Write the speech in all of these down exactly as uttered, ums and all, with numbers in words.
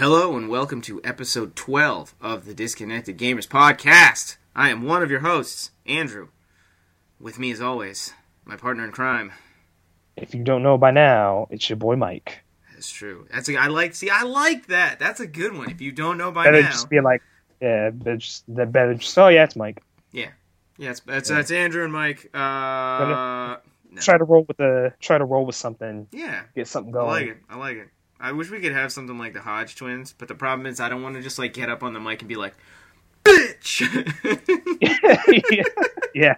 Hello and welcome to episode twelve of the Disconnected Gamers podcast. I am one of your hosts, Andrew. With me as always, my partner in crime. If you don't know by now, it's your boy Mike. That's true. That's a, I like. See, I like that. That's a good one. If you don't know by better now, just be like, yeah, better just, that better just. Oh yeah, it's Mike. Yeah, yeah. It's, that's yeah. that's Andrew and Mike. Uh, no. Try to roll with the. Try to roll with something. Yeah, get something going. I like it. I like it. I wish we could have something like the Hodge twins, but the problem is I don't want to just like get up on the mic and be like, bitch. yeah.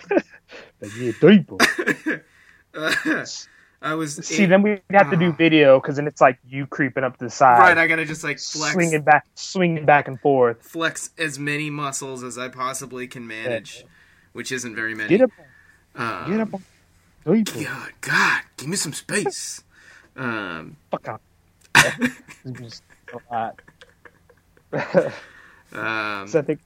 yeah. uh, I was see. it, then we have to do uh, video because then it's like you creeping up to the side. Right. I gotta just like flex, swinging back, swinging back and forth, flex as many muscles as I possibly can manage, yeah. which isn't very many. Get up. Um, get up. God, God, give me some space. Um, Fuck up. just a lot. um, so I think.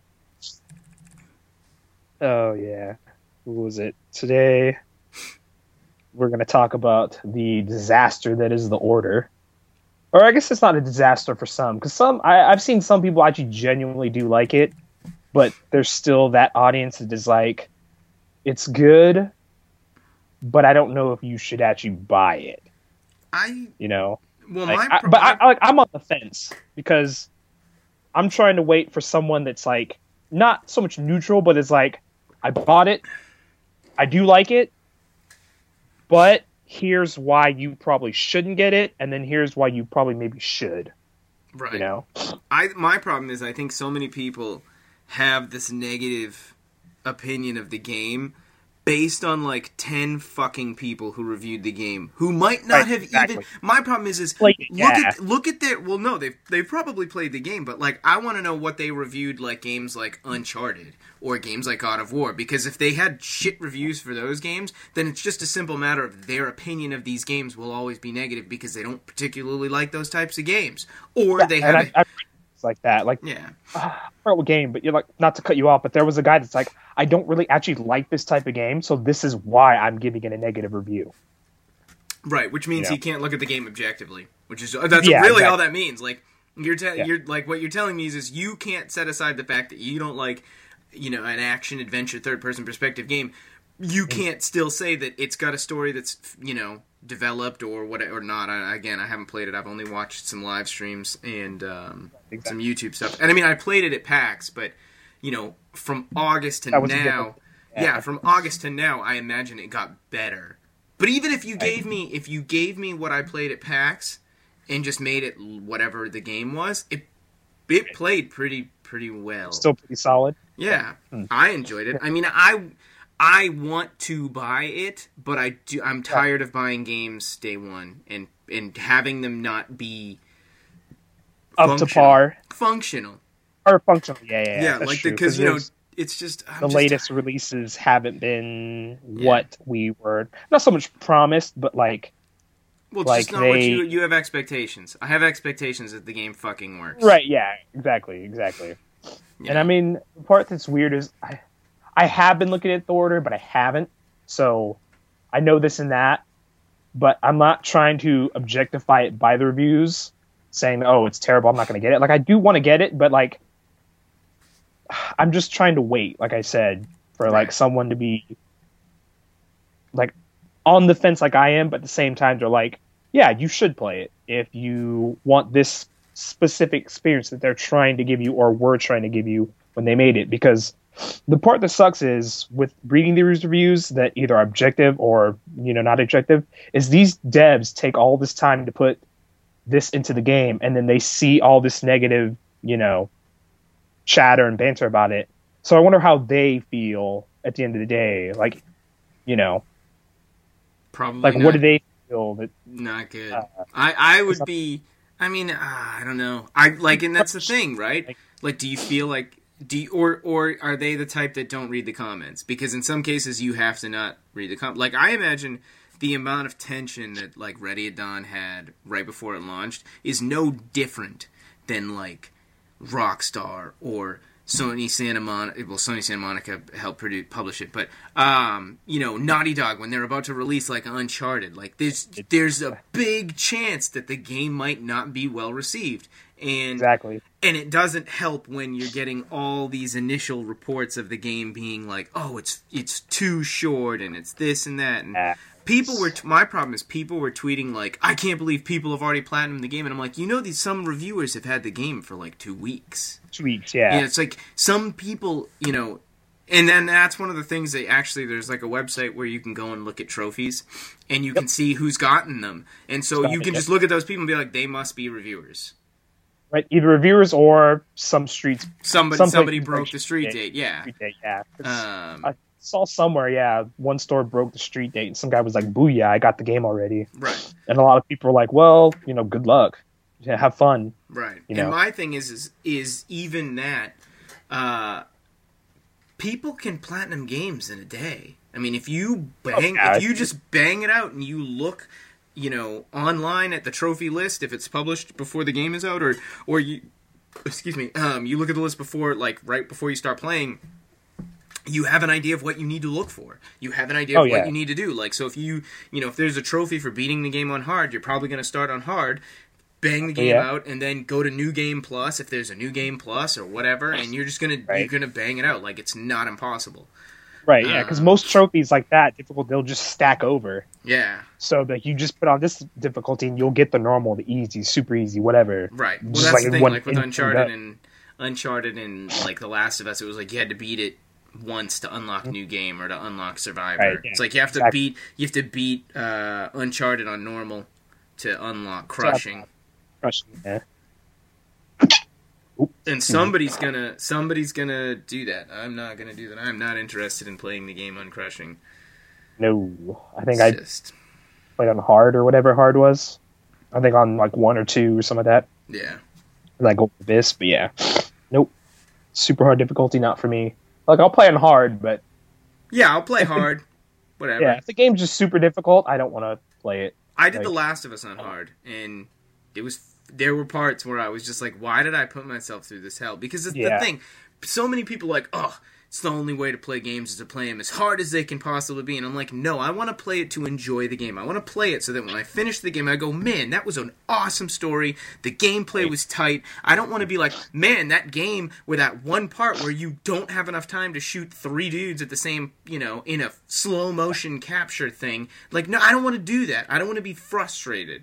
Oh yeah, who was it today? We're going to talk about the disaster that is the Order, or I guess it's not a disaster for some, because some I, I've seen some people actually genuinely do like it, but there's still that audience that is like, it's good, but I don't know if you should actually buy it. I you know. Well, like, my I, but I, I, like, I'm on the fence because I'm trying to wait for someone that's like not so much neutral, but it's like I bought it, I do like it, but here's why you probably shouldn't get it, and then here's why you probably maybe should. Right. You know. I my problem is I think so many people have this negative opinion of the game based on like ten fucking people who reviewed the game who might not right, have exactly. even. My problem is is like, look yeah. at look at their. Well, no, they've they've probably played the game, but like I want to know what they reviewed, like games like Uncharted or games like God of War, because if they had shit reviews for those games, then it's just a simple matter of their opinion of these games will always be negative because they don't particularly like those types of games, or yeah, they have. I, I, it's like that, like yeah. Uh, what game, but you're like, not to cut you off, but there was a guy that's like, I don't really actually like this type of game, so this is why I'm giving it a negative review. Right, which means you know? he can't look at the game objectively, which is that's yeah, really exactly. all that means. Like you're, te- yeah. you're like what you're telling me is, is you can't set aside the fact that you don't like, you know, an action adventure third person perspective game. You can't still say that it's got a story that's, you know, developed or what or not. I, again, I haven't played it. I've only watched some live streams and um, exactly. some YouTube stuff. And I mean, I played it at PAX, but you know, from August to now, yeah. yeah, from August to now, I imagine it got better. But even if you gave me, if you gave me what I played at PAX and just made it whatever the game was, it it played pretty pretty well. Still pretty solid. Yeah, hmm. I enjoyed it. I mean, I. I want to buy it, but I do. I'm tired of buying games day one and and having them not be up to par, functional or functional. Yeah, yeah, yeah. that's like true, because you know it's just I'm the just, latest releases haven't been yeah. what we were not so much promised, but like well, it's like just not they, what you you have expectations. I have expectations that the game fucking works. Right? Yeah, exactly, exactly. Yeah. And I mean, the part that's weird is I. I have been looking at the Order, but I haven't. So I know this and that, but I'm not trying to objectify it by the reviews, saying, oh, it's terrible, I'm not going to get it. Like, I do want to get it, but, like, I'm just trying to wait, like I said, for, like, someone to be, like, on the fence like I am, but at the same time, they're like, yeah, you should play it if you want this specific experience that they're trying to give you or were trying to give you when they made it, because the part that sucks is with reading these reviews that either are objective or, you know, not objective, is these devs take all this time to put this into the game and then they see all this negative, you know, chatter and banter about it. So I wonder how they feel at the end of the day. Like, you know, probably like not, what do they feel that not good. Uh, I, I would be, I mean, uh, I don't know. I like, and that's the thing, right? Like, like do you feel like, Do you, or or are they the type that don't read the comments? Because in some cases you have to not read the comments. Like I imagine the amount of tension that like Ready at Dawn had right before it launched is no different than like Rockstar or Sony Santa Monica, well, Sony Santa Monica helped produce, publish it, but um, you know, Naughty Dog when they're about to release like Uncharted, like there's there's a big chance that the game might not be well received, and exactly, and it doesn't help when you're getting all these initial reports of the game being like, oh, it's it's too short and it's this and that, and yeah. people were. T- my problem is people were tweeting like, I can't believe people have already platinumed the game, and I'm like, you know, these some reviewers have had the game for like two weeks. Weeks, yeah. Yeah, it's like some people, you know, and then that's one of the things that actually there's like a website where you can go and look at trophies and you yep. can see who's gotten them. And so Got you it, can yep. just look at those people and be like, they must be reviewers. Right, either reviewers or some streets. Somebody some somebody broke the street date, date. yeah. Street date, yeah. Um, I saw somewhere, yeah, one store broke the street date and some guy was like, booyah, I got the game already. Right. And a lot of people were like, well, you know, good luck. Yeah, have fun. Right. You know? And my thing is, is, is even that, uh, people can platinum games in a day. I mean, if you bang, oh, if you just bang it out and you look, you know, online at the trophy list, if it's published before the game is out, or, or you, excuse me, um, you look at the list before, like, right before you start playing, you have an idea of what you need to look for. You have an idea oh, of yeah. what you need to do. Like, so if you, you know, if there's a trophy for beating the game on hard, you're probably going to start on hard, bang the game yeah. out, and then go to New Game Plus if there's a New Game Plus or whatever, and you're just gonna right. you're gonna bang it out. Like, it's not impossible. Right, yeah, because uh, most trophies like that, difficult, they'll just stack over. Yeah. So that you just put on this difficulty and you'll get the normal, the easy, super easy, whatever. Right. Well, that's like the thing, one, like with Uncharted and Uncharted and like The Last of Us, it was like you had to beat it once to unlock mm-hmm. New Game or to unlock Survivor. Right, yeah. It's like you have to exactly. beat you have to beat uh, Uncharted on normal to unlock Crushing. Crushing, yeah. And somebody's gonna somebody's gonna do that. I'm not gonna do that. I'm not interested in playing the game on Crushing. No, I think it's I just... played on hard or whatever hard was. I think on like one or two or some of that. Yeah. Like Gold Abyss, but yeah, nope. Super hard difficulty, not for me. Like I'll play on hard, but yeah, I'll play hard. Whatever. Yeah, if the game's just super difficult, I don't want to play it. I did like, The Last of Us on hard, and it was there were parts where I was just like, why did I put myself through this hell? Because it's yeah. the thing. So many people are like, oh, it's the only way to play games is to play them as hard as they can possibly be. And I'm like, no, I want to play it to enjoy the game. I want to play it so that when I finish the game, I go, man, that was an awesome story. The gameplay was tight. I don't want to be like, man, that game where that one part where you don't have enough time to shoot three dudes at the same, you know, in a slow motion capture thing. Like, no, I don't want to do that. I don't want to be frustrated.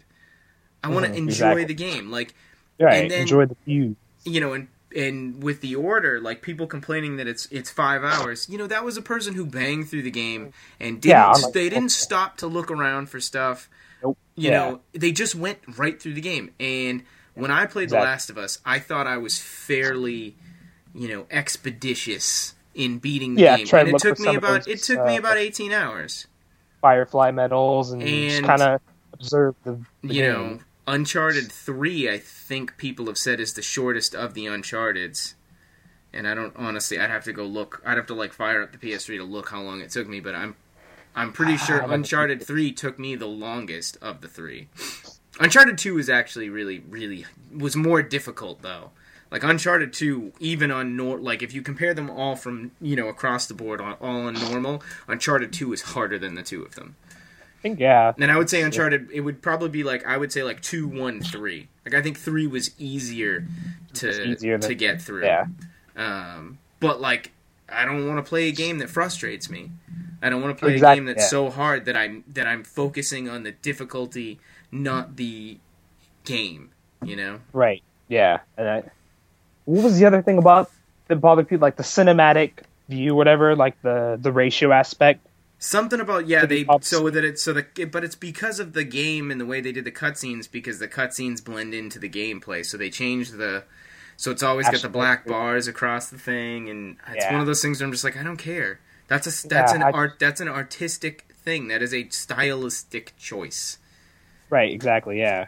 I want to mm, enjoy exactly. the game. Like, right, and then, enjoy the view. You know, and And with The Order, like, people complaining that it's it's five hours, you know, that was a person who banged through the game and didn't, yeah, like, they didn't stop to look around for stuff. Nope. You yeah. know, they just went right through the game. And when I played exactly. The Last of Us, I thought I was fairly, you know, expeditious in beating the yeah, game. Try And to it took me about those, it took uh, me about eighteen hours. Firefly medals and, and just kind of observe the, the you game. know, Uncharted three, I think people have said is the shortest of the Uncharteds. And I don't honestly. I'd have to go look. I'd have to like fire up the P S three to look how long it took me. But I'm, I'm pretty sure Uncharted three took me the longest of the three. Uncharted two was actually really, really was more difficult though. Like Uncharted two, even on nor like if you compare them all from you know across the board on all on normal, Uncharted two is harder than the two of them. I think yeah. And I would say Uncharted. It would probably be like I would say like two, one, three. Like I think three was easier to easier than, to get through. Yeah. Um, but like, I don't want to play a game that frustrates me. I don't want to play exactly, a game that's yeah. so hard that I'm that I'm focusing on the difficulty, not the game. You know? Right. Yeah. And I, what was the other thing about that bothered people? Like the cinematic view, whatever. Like the the ratio aspect. Something about yeah they so that it's so the but it's because of the game and the way they did the cutscenes because the cutscenes blend into the gameplay. So they changed the. So it's always Actually, got the black bars across the thing, and it's yeah. one of those things where I'm just like, I don't care. That's a that's yeah, an I, art that's an artistic thing. That is a stylistic choice. Right. Exactly. Yeah.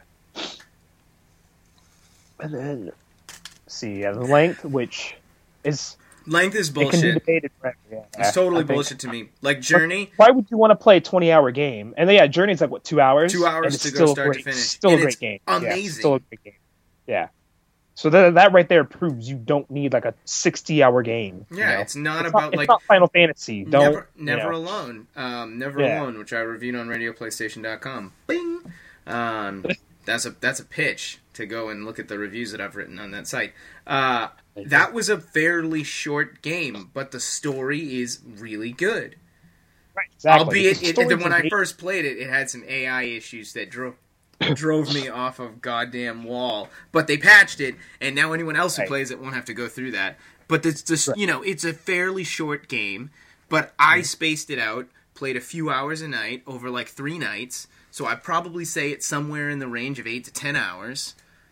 And then, let's see, yeah, the length, which is length is bullshit. It can be debated forever. Yeah, it's totally bullshit to me. Like Journey. Why would you want to play a twenty-hour game? And then, yeah, Journey's like what two hours? Two hours and to it's go still start great, to finish. Still and a great game. Amazing. Yeah, still a great game. Yeah. So that that right there proves you don't need like a sixty-hour game. Yeah, you know? it's not it's about not, it's like not Final Fantasy. Don't never, never you know. alone. Um, never Yeah. alone, which I reviewed on radio playstation dot com. Bing. Um, that's a that's a pitch to go and look at the reviews that I've written on that site. Uh, that was a fairly short game, but the story is really good. Right, exactly. Albeit, The it, story's it, when I amazing. first played it, it had some A I issues that drove drove me off of goddamn wall. But they patched it, and now anyone else who Right. plays it won't have to go through that. But it's just, Right. you know, it's a fairly short game, but I spaced it out, played a few hours a night over like three nights, so I'd probably say it's somewhere in the range of eight to ten hours.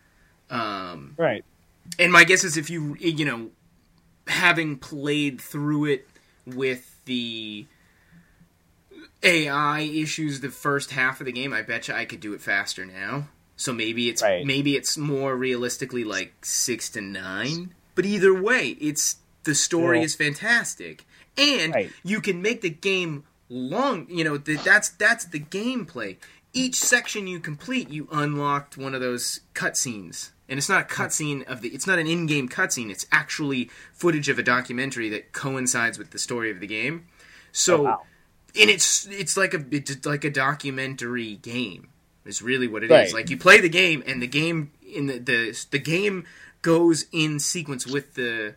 Um, Right. and my guess is if you, you know, having played through it with the A I issues the first half of the game, I bet you I could do it faster now. So maybe it's Right. maybe it's more realistically like six to nine. But either way, it's the story Yeah. is fantastic, and Right. you can make the game long. You know the, that's that's the gameplay. Each section you complete, you unlocked one of those cutscenes. And it's not a cutscene of the. It's not an in-game cutscene. It's actually footage of a documentary that coincides with the story of the game. So, Oh, wow. and it's it's like a it's like a documentary game. Is really what it is. Right. Like you play the game, and the game in the the, the game goes in sequence with the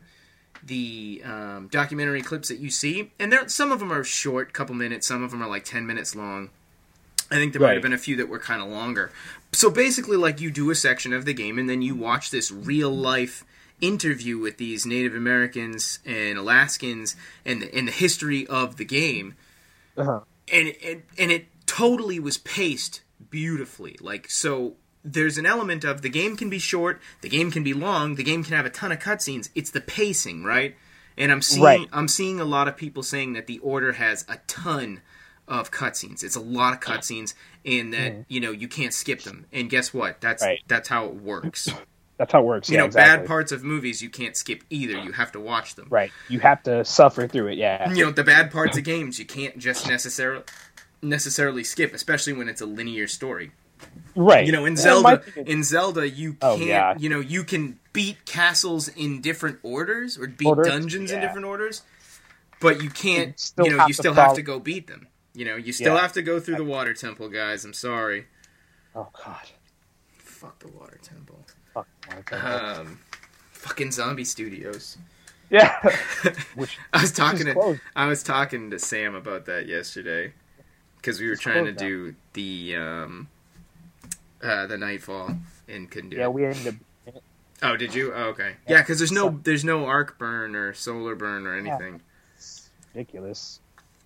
the um, documentary clips that you see, and there some of them are short, couple minutes. Some of them are like ten minutes long. I think there might Right. have been a few that were kind of longer. So basically, like, you do a section of the game, and then you watch this real-life interview with these Native Americans and Alaskans and the, and the history of the game. Uh-huh. And, and, and it totally was paced beautifully. Like, so there's an element of the game can be short, the game can be long, the game can have a ton of cutscenes. It's the pacing, right? And I'm seeing Right. I'm seeing a lot of people saying that The Order has a ton of cutscenes. It's a lot of cutscenes, and that Mhm. you know you can't skip them. And guess what? That's Right. that's how it works. That's how it works. You yeah, know, exactly. bad parts of movies you can't skip either. You have to watch them. Right. You have to suffer through it. Yeah. You know, the bad parts of games you can't just necessarily necessarily skip, especially when it's a linear story. Right. You know, in Yeah, Zelda, my thing is- in Zelda, you Oh, can't. yeah. You know, you can beat castles in different orders or beat Orders? dungeons in Yeah. different orders, but you can't. You still you know, have you to still have follow- to go beat them. You know, you still Yeah. have to go through the water temple, guys. I'm sorry. Oh God. Fuck the water temple. Fuck. my God. Um, fucking Zombie Studios. Yeah. Which I was talking is to closed. I was talking to Sam about that yesterday because we were It's trying to closed now. do the um, uh, the Nightfall and couldn't do yeah, it. we ended up. Oh, did you? Oh, okay. Yeah, because there's no So- there's no arc burn or solar burn or anything. It's ridiculous.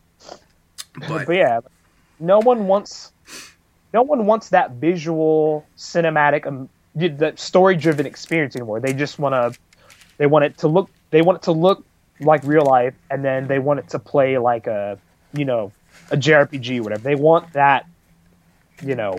But But yeah, no one wants. No one wants that visual, cinematic, um, that story-driven experience anymore. They just want to. They want it to look. They want it to look like real life, and then they want it to play like a, you know, a J R P G or whatever. They want that, you know,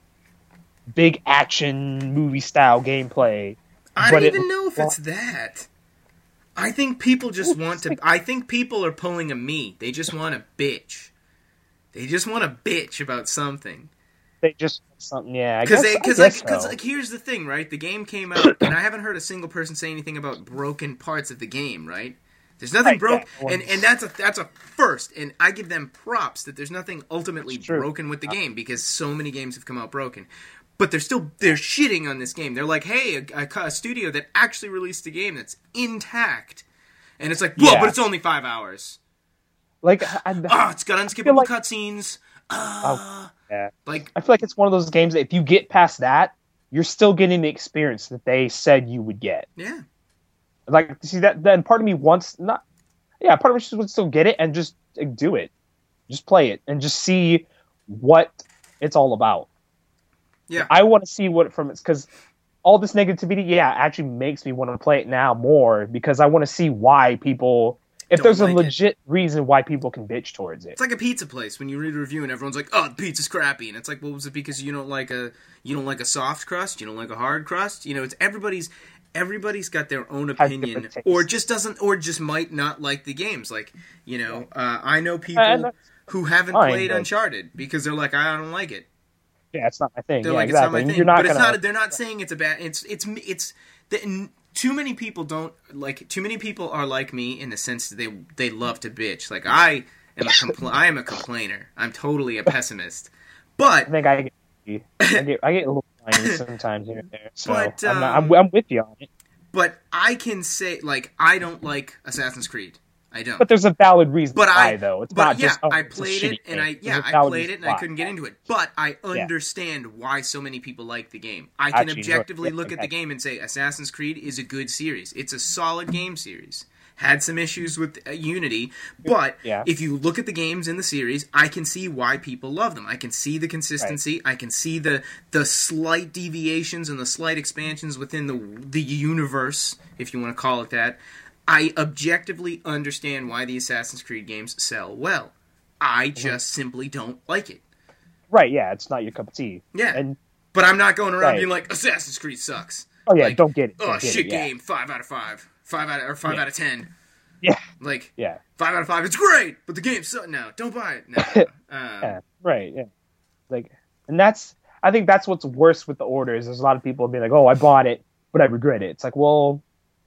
big action movie style gameplay. I but don't it- even know if it's that. I think people just want to. I think people are pulling a me. They just want to bitch. They just want to bitch about something. They just something, yeah. Because Because because like, cause, like here's the thing, right? The game came out, and I haven't heard a single person say anything about broken parts of the game, right? There's nothing Right, broke, yeah. and, and that's a that's a first, and I give them props that there's nothing ultimately It's true. broken with the game because so many games have come out broken. But they're still they're shitting on this game. They're like, hey, a, a, a studio that actually released a game that's intact, and it's like, whoa, Yeah. but it's only five hours. like I, I, Ah, it's got unskippable like- cutscenes. Ah, yeah. like I feel like it's one of those games that if you get past that, you're still getting the experience that they said you would get. yeah. Like, see that? Then part of me wants not, yeah, part of me just would still get it and just like, do it, just play it and just see what it's all about. Yeah. I want to see what from it's because all this negativity, yeah, actually makes me want to play it now more because I want to see why people. If Don't there's like a it. legit reason why people can bitch towards it. It's like a pizza place when you read a review and everyone's like, "Oh, the pizza's crappy," and it's like, "Well, was it because you don't like a you don't like a soft crust? You don't like a hard crust? You know, it's everybody's everybody's got their own Has opinion, different tastes. or just doesn't, or just might not like the games. Like, you know, uh, I know people And that's who haven't fine, played but- Uncharted because they're like, "I don't like it." yeah, it's not my thing. They're yeah, like, exactly. it's not my thing. You're not but gonna... it's not. They're not saying it's a bad. It's it's it's. The, too many people don't like. Too many people are like me in the sense that they they love to bitch. Like I am a compl- I am a complainer. I'm totally a pessimist. But I think I get I get, I get a little whiny sometimes here and there. So but, I'm, not, um, I'm I'm with you on it. But I can say like I don't like Assassin's Creed. I don't. But there's a valid reason but why, I, though. It's but not yeah, just, oh, I it's a played shitty it, and game. I yeah, There's a I valid played it, and I reason couldn't why. get into it. But I Yeah. understand why so many people like the game. I can Actually, objectively no, look at the game and say Assassin's Creed is a good series. It's a solid game series. Had some issues with uh, Unity, but Yeah. if you look at the games in the series, I can see why people love them. I can see the consistency. I can see the the slight deviations and the slight expansions within the the universe, if you want to call it that. I objectively understand why the Assassin's Creed games sell well. I just mm-hmm. simply don't like it. Right, yeah, it's not your cup of tea. Yeah. And, but I'm not going around right. being like, Assassin's Creed sucks. Oh, yeah, like, don't get it. Don't oh, get shit it, yeah. game, five out of five. Five out of, or five yeah. out of ten. Yeah. Like, yeah. five out of five, it's great, but the game's so, no, don't buy it. No. um, yeah, right, yeah. Like, and that's, I think that's what's worse with the orders. There's a lot of people being like, oh, I bought it, but I regret it. It's like, well,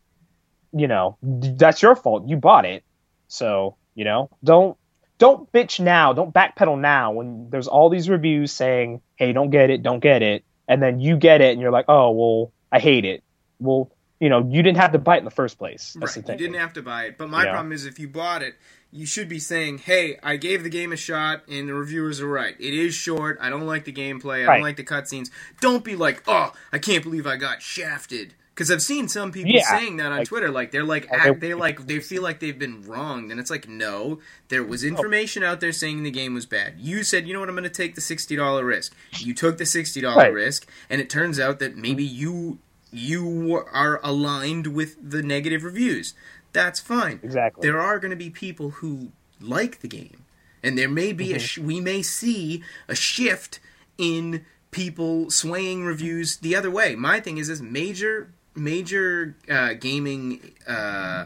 you know, that's your fault. You bought it. So, you know, don't don't bitch now. Don't backpedal now when there's all these reviews saying, hey, don't get it, don't get it. And then you get it and you're like, oh, well, I hate it. Well, you know, you didn't have to buy it in the first place. That's right, the thing. You didn't have to buy it. But my yeah. problem is if you bought it, you should be saying, hey, I gave the game a shot and the reviewers are right. It is short. I don't like the gameplay. I right. don't like the cutscenes. Don't be like, oh, I can't believe I got shafted. Because I've seen some people yeah, saying that on like, Twitter, like they're like act, they like they feel like they've been wronged, and it's like no, there was information out there saying the game was bad. You said, you know what, I'm going to take the sixty dollar risk. You took the sixty dollar right. risk, and it turns out that maybe you you are aligned with the negative reviews. That's fine. Exactly. There are going to be people who like the game, and there may be mm-hmm. a sh- we may see a shift in people swaying reviews the other way. My thing is this major. Major uh, gaming uh,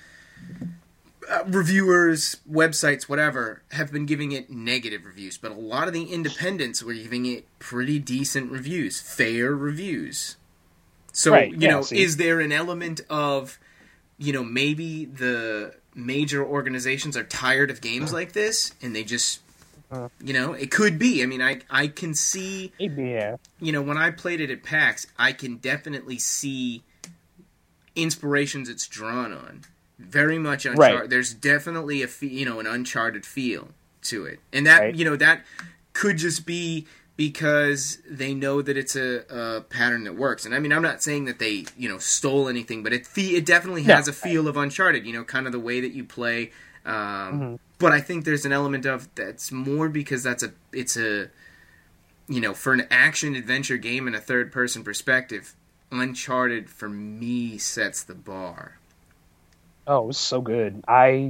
uh, reviewers, websites, whatever, have been giving it negative reviews, but a lot of the independents were giving it pretty decent reviews, fair reviews. So, right, you yeah, know, see. is there an element of, you know, maybe the major organizations are tired of games like this, and they just... You know, it could be. I mean, I I can see... Maybe, yeah. You know, when I played it at PAX, I can definitely see inspirations it's drawn on. Very much Uncharted. Right. There's definitely a fe- you know an Uncharted feel to it, and that right. you know that could just be because they know that it's a, a pattern that works. And I mean, I'm not saying that they you know stole anything, but it fe- it definitely has no. a feel of Uncharted. You know, kind of the way that you play. Um, mm-hmm. But I think there's an element of that's more because that's a it's a you know for an action adventure game in a third person perspective, Uncharted for me sets the bar. Oh, it was so good. I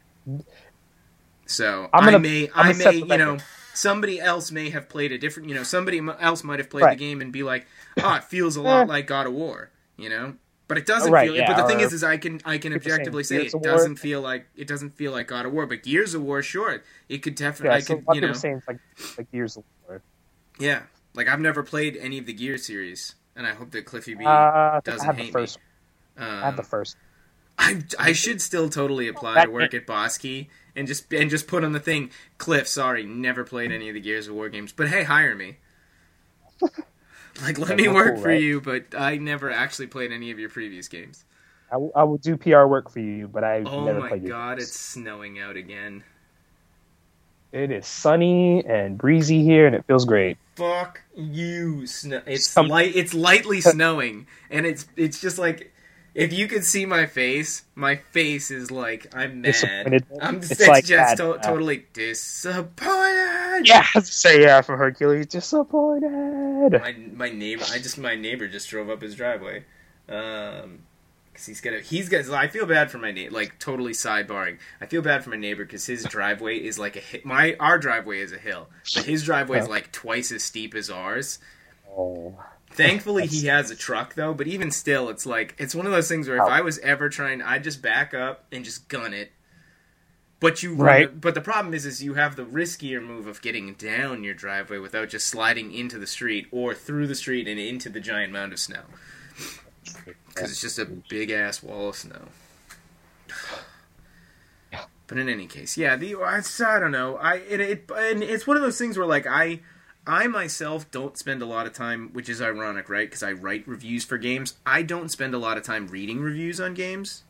so I'm gonna, I may I'm I set may the you know record. somebody else may have played a different you know somebody else might have played right. the game and be like, oh, it feels a lot eh. like God of War, you know. But it doesn't right, feel. yeah, but the thing or is, is I can I can objectively say Gears it of War. doesn't feel like it doesn't feel like God of War. But Gears of War, sure, it could definitely. Yeah, I so could a lot you of people know. saying it's like like Gears of War. Yeah, like I've never played any of the Gears series, and I hope that Cliffy B uh, doesn't I have hate the first. me. Um, I have the first. I I should still totally apply That- to work at Bosky and just and just put on the thing. Cliff, sorry, never played any of the Gears of War games, but hey, hire me. Like, let Yeah, me they're work cool, for right? you, but I never actually played any of your previous games. I, w- I will do P R work for you, but I Oh never my played your god, games. it's snowing out again. It is sunny and breezy here, and it feels great. Fuck you, snow. It's Some- light. It's lightly snowing, and it's it's just like if you could see my face, my face is like I'm mad. Disappointed. I'm It's it's, like just that, to- uh, totally disappointed. Yeah, I was to say yeah from Hercules. Disappointed. My my neighbor, I just my neighbor just drove up his driveway. Um, cause he's got a, he's got. I feel bad for my neighbor. Like totally sidebarring. I feel bad for my neighbor because his driveway is like a hi- my our driveway is a hill, but his driveway is Oh. like twice as steep as ours. Oh. Thankfully, he has a truck though. But even still, it's like it's one of those things where if Oh. I was ever trying, I'd just back up and just gun it. But you, right. But the problem is, is you have the riskier move of getting down your driveway without just sliding into the street or through the street and into the giant mound of snow. Because it's just a big ass wall of snow. But in any case, yeah, the I, I don't know. I it, it and it's one of those things where like I I myself don't spend a lot of time, which is ironic, right? Because I write reviews for games. I don't spend a lot of time reading reviews on games.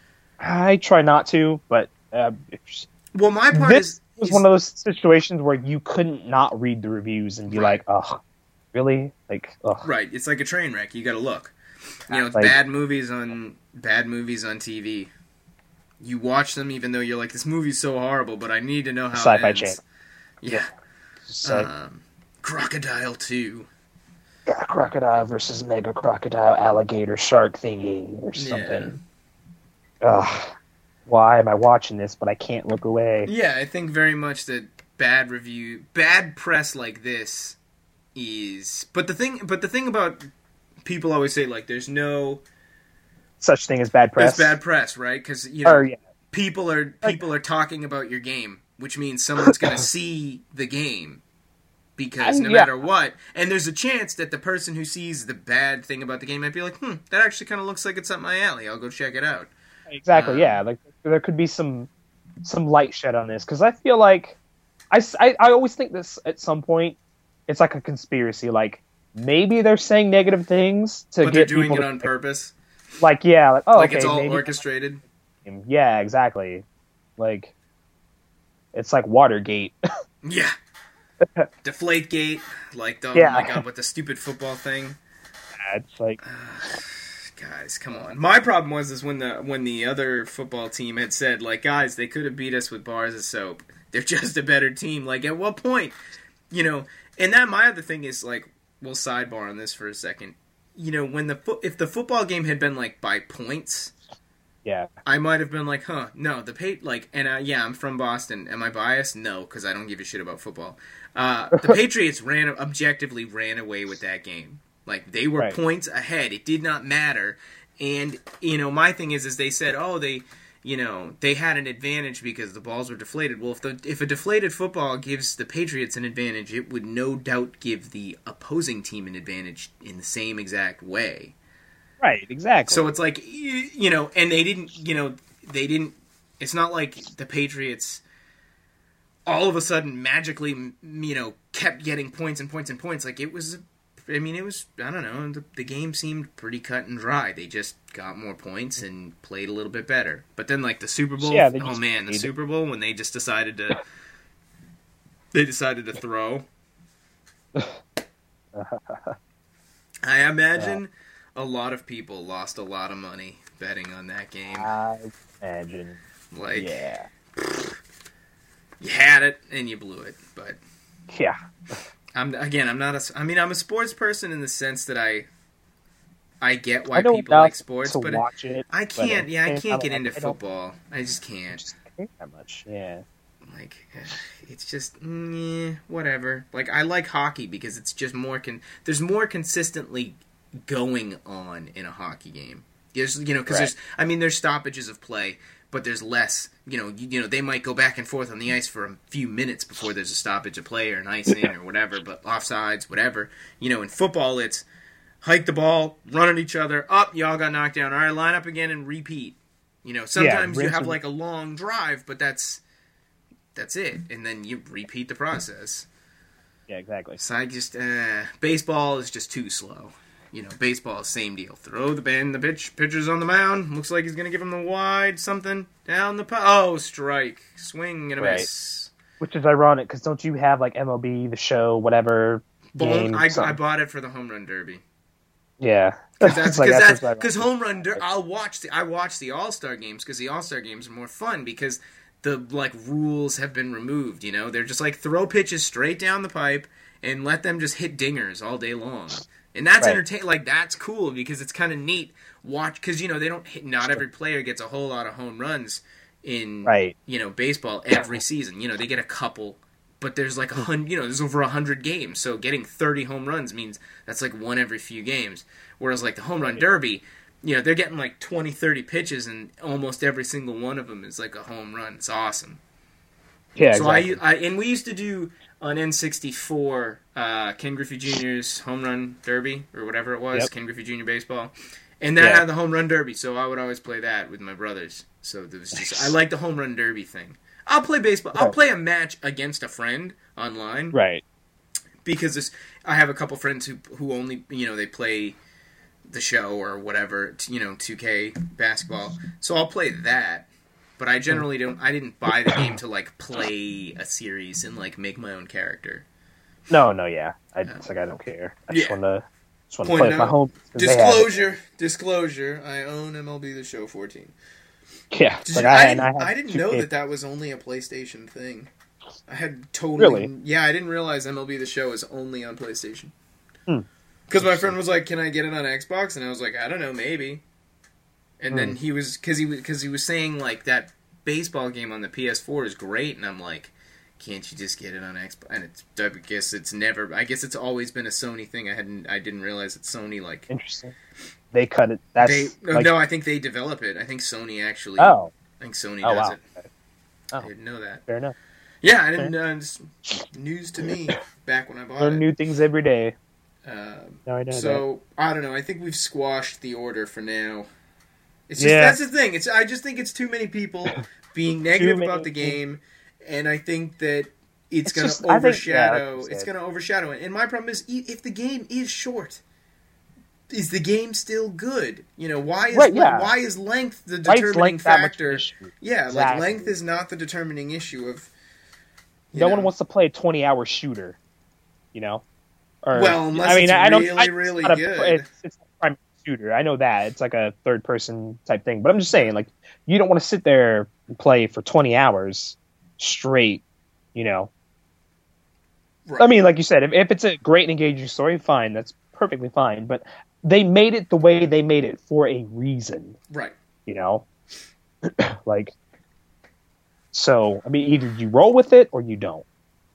I try not to, but. Uh, well, my part this is, was is one of those situations where you couldn't not read the reviews and be right. like, "Oh, really?" Like, ugh. Right. It's like a train wreck. You got to look. You know, it's like, bad movies on bad movies on T V. You watch them even though you're like, "This movie's so horrible," but I need to know how Sci-Fi it ends. Channel. Yeah. Like, um, Crocodile two. Yeah, crocodile versus mega crocodile alligator shark thingy or something. Yeah. Ugh. Why am I watching this, but I can't look away? Yeah, I think very much that bad review, bad press like this is... But the thing but the thing about... People always say, like, there's no... Such thing as bad press? There's bad press, right? Because, you know, oh, yeah. people are people are talking about your game, which means someone's going to see the game. Because no yeah. matter what... And there's a chance that the person who sees the bad thing about the game might be like, hmm, that actually kind of looks like it's up my alley. I'll go check it out. Exactly, um, yeah. Like there could be some some light shed on this because I feel like I, I, I always think this at some point it's like a conspiracy. Like maybe they're saying negative things to but get they're doing people it to, on purpose. Like yeah, like oh, like okay, it's all maybe, orchestrated. Yeah, exactly. Like it's like Watergate. Yeah. Deflategate, like the yeah. oh my god, with the stupid football thing. Yeah, it's like. Guys, come on. My problem was is when the when the other football team had said, like, guys, they could have beat us with bars of soap. They're just a better team. Like, at what point? You know, and that my other thing is, like, we'll sidebar on this for a second. You know, when the fo- if the football game had been, like, by points, yeah, I might have been like, huh, no, the pay, like, and uh, yeah, I'm from Boston. Am I biased? No, because I don't give a shit about football. Uh, the Patriots ran, objectively ran away with that game. Like, they were right. points ahead. It did not matter. And, you know, my thing is, is they said, oh, they, you know, they had an advantage because the balls were deflated. Well, if the if a deflated football gives the Patriots an advantage, it would no doubt give the opposing team an advantage in the same exact way. Right, exactly. So it's like, you know, and they didn't, you know, they didn't, it's not like the Patriots all of a sudden magically, you know, kept getting points and points and points. Like, it was... I mean, it was, I don't know, the, the game seemed pretty cut and dry. They just got more points and played a little bit better. But then, like, the Super Bowl, yeah, oh man, the Super Bowl, when they just decided to, they decided to throw. I imagine a lot of people lost a lot of money betting on that game. I imagine. Like, yeah. You had it and you blew it, but... Yeah. I'm again. I'm not a. I mean, I'm a sports person in the sense that I, I get why I don't people like sports, to but watch it, I can't. but Yeah, I can't get I into I football. I just can't. Just care that much. Yeah. Like, it's just mm, whatever. Like, I like hockey because it's just more. Con- There's more consistently going on in a hockey game. There's, you know, because right. there's. I mean, there's stoppages of play, but there's less. You know, you, you know, they might go back and forth on the ice for a few minutes before there's a stoppage of play or an icing or whatever, but offsides, whatever. You know, in football, it's hike the ball, run at each other, up, y'all got knocked down. All right, line up again and repeat. You know, sometimes yeah, you have like a long drive, but that's that's it, and then you repeat the process. Yeah, exactly. So I just uh, baseball is just too slow. You know, baseball is same deal. Throw the band, the pitch, pitcher's on the mound. Looks like he's going to give him the wide something down the... Po- oh, strike. Swing and a right. miss. Which is ironic, because don't you have, like, M L B, the show, whatever, game? I, I bought it for the home run derby. Yeah. Because like, that's, that's home run derby... I'll watch the, I watch the All-Star games, because the All-Star games are more fun, because the, like, rules have been removed, you know? They're just like, throw pitches straight down the pipe, and let them just hit dingers all day long. And that's right. entertaining. Like, that's cool because it's kind of neat. Watch, because, you know, they don't hit, not every player gets a whole lot of home runs in, right. you know, baseball every season. You know, they get a couple, but there's like a hundred, you know, there's over a hundred games. So getting thirty home runs means that's like one every few games. Whereas, like, the home run derby, you know, they're getting like twenty, thirty pitches, and almost every single one of them is like a home run. It's awesome. Yeah, so exactly. I, I and we used to do on N sixty-four uh, Ken Griffey Junior's Home Run Derby or whatever it was, Yep. Ken Griffey Junior Baseball, and that Yeah. had the Home Run Derby. So I would always play that with my brothers. So there was just I like the Home Run Derby thing. I'll play baseball. I'll Right. play a match against a friend online, Right. because this, I have a couple friends who who only you know they play the show or whatever, t- you know, two K basketball. So I'll play that. But I generally don't. I didn't buy the game to like play a series and like make my own character. No, no, yeah. I, it's like I don't care. I just Yeah. want to just want to Point play with my out, home. 'cause they have it. Disclosure, disclosure. I own M L B The Show fourteen. Yeah, Did like you- I, I, and didn't. I, had I didn't two know K. that that was only a PlayStation thing. I had totally. Really? Yeah, I didn't realize M L B The Show is only on PlayStation. Hmm. Because my friend was like, "Can I get it on Xbox?" And I was like, "I don't know, maybe." And Hmm. then he was because he was because he was saying like that baseball game on the P S four is great, and I'm like, can't you just get it on Xbox? And it's I guess it's never. I guess it's always been a Sony thing. I hadn't. I didn't realize that Sony like Interesting. They cut it. That's they. No, like, no, I think they develop it. I think Sony actually. Oh, I think Sony oh does wow. it. Okay. I Oh, didn't know that. fair enough. Yeah, I didn't. Uh, just news to me back when I bought Learn it. new things every day. Um, No, I know that. so I don't know. I think we've squashed the order for now. It's just Yeah. that's the thing. It's I just think it's too many people being negative many about the game, and I think that it's, It's going just- to I think- yeah, like overshadow. you it's said. going to overshadow it. And my problem is, e- if the game is short, is the game still good? You know, why is Right, yeah. why is length the Why is determining length that much of an factor? issue? Yeah, like Exactly. length is not the determining issue of. you No know. one wants to play a twenty-hour shooter, you know. Or, Well, unless I mean, it's I don't, really, I, really it's not a- good. It's, it's not a primary shooter. I know that it's like a third-person type thing, but I'm just saying, like, you don't want to sit there and play for twenty hours straight, you know. Right. I mean, like you said, if, if it's a great and engaging story, fine, that's perfectly fine. But they made it the way they made it for a reason, Right. you know. Like, so I mean, either you roll with it or you don't.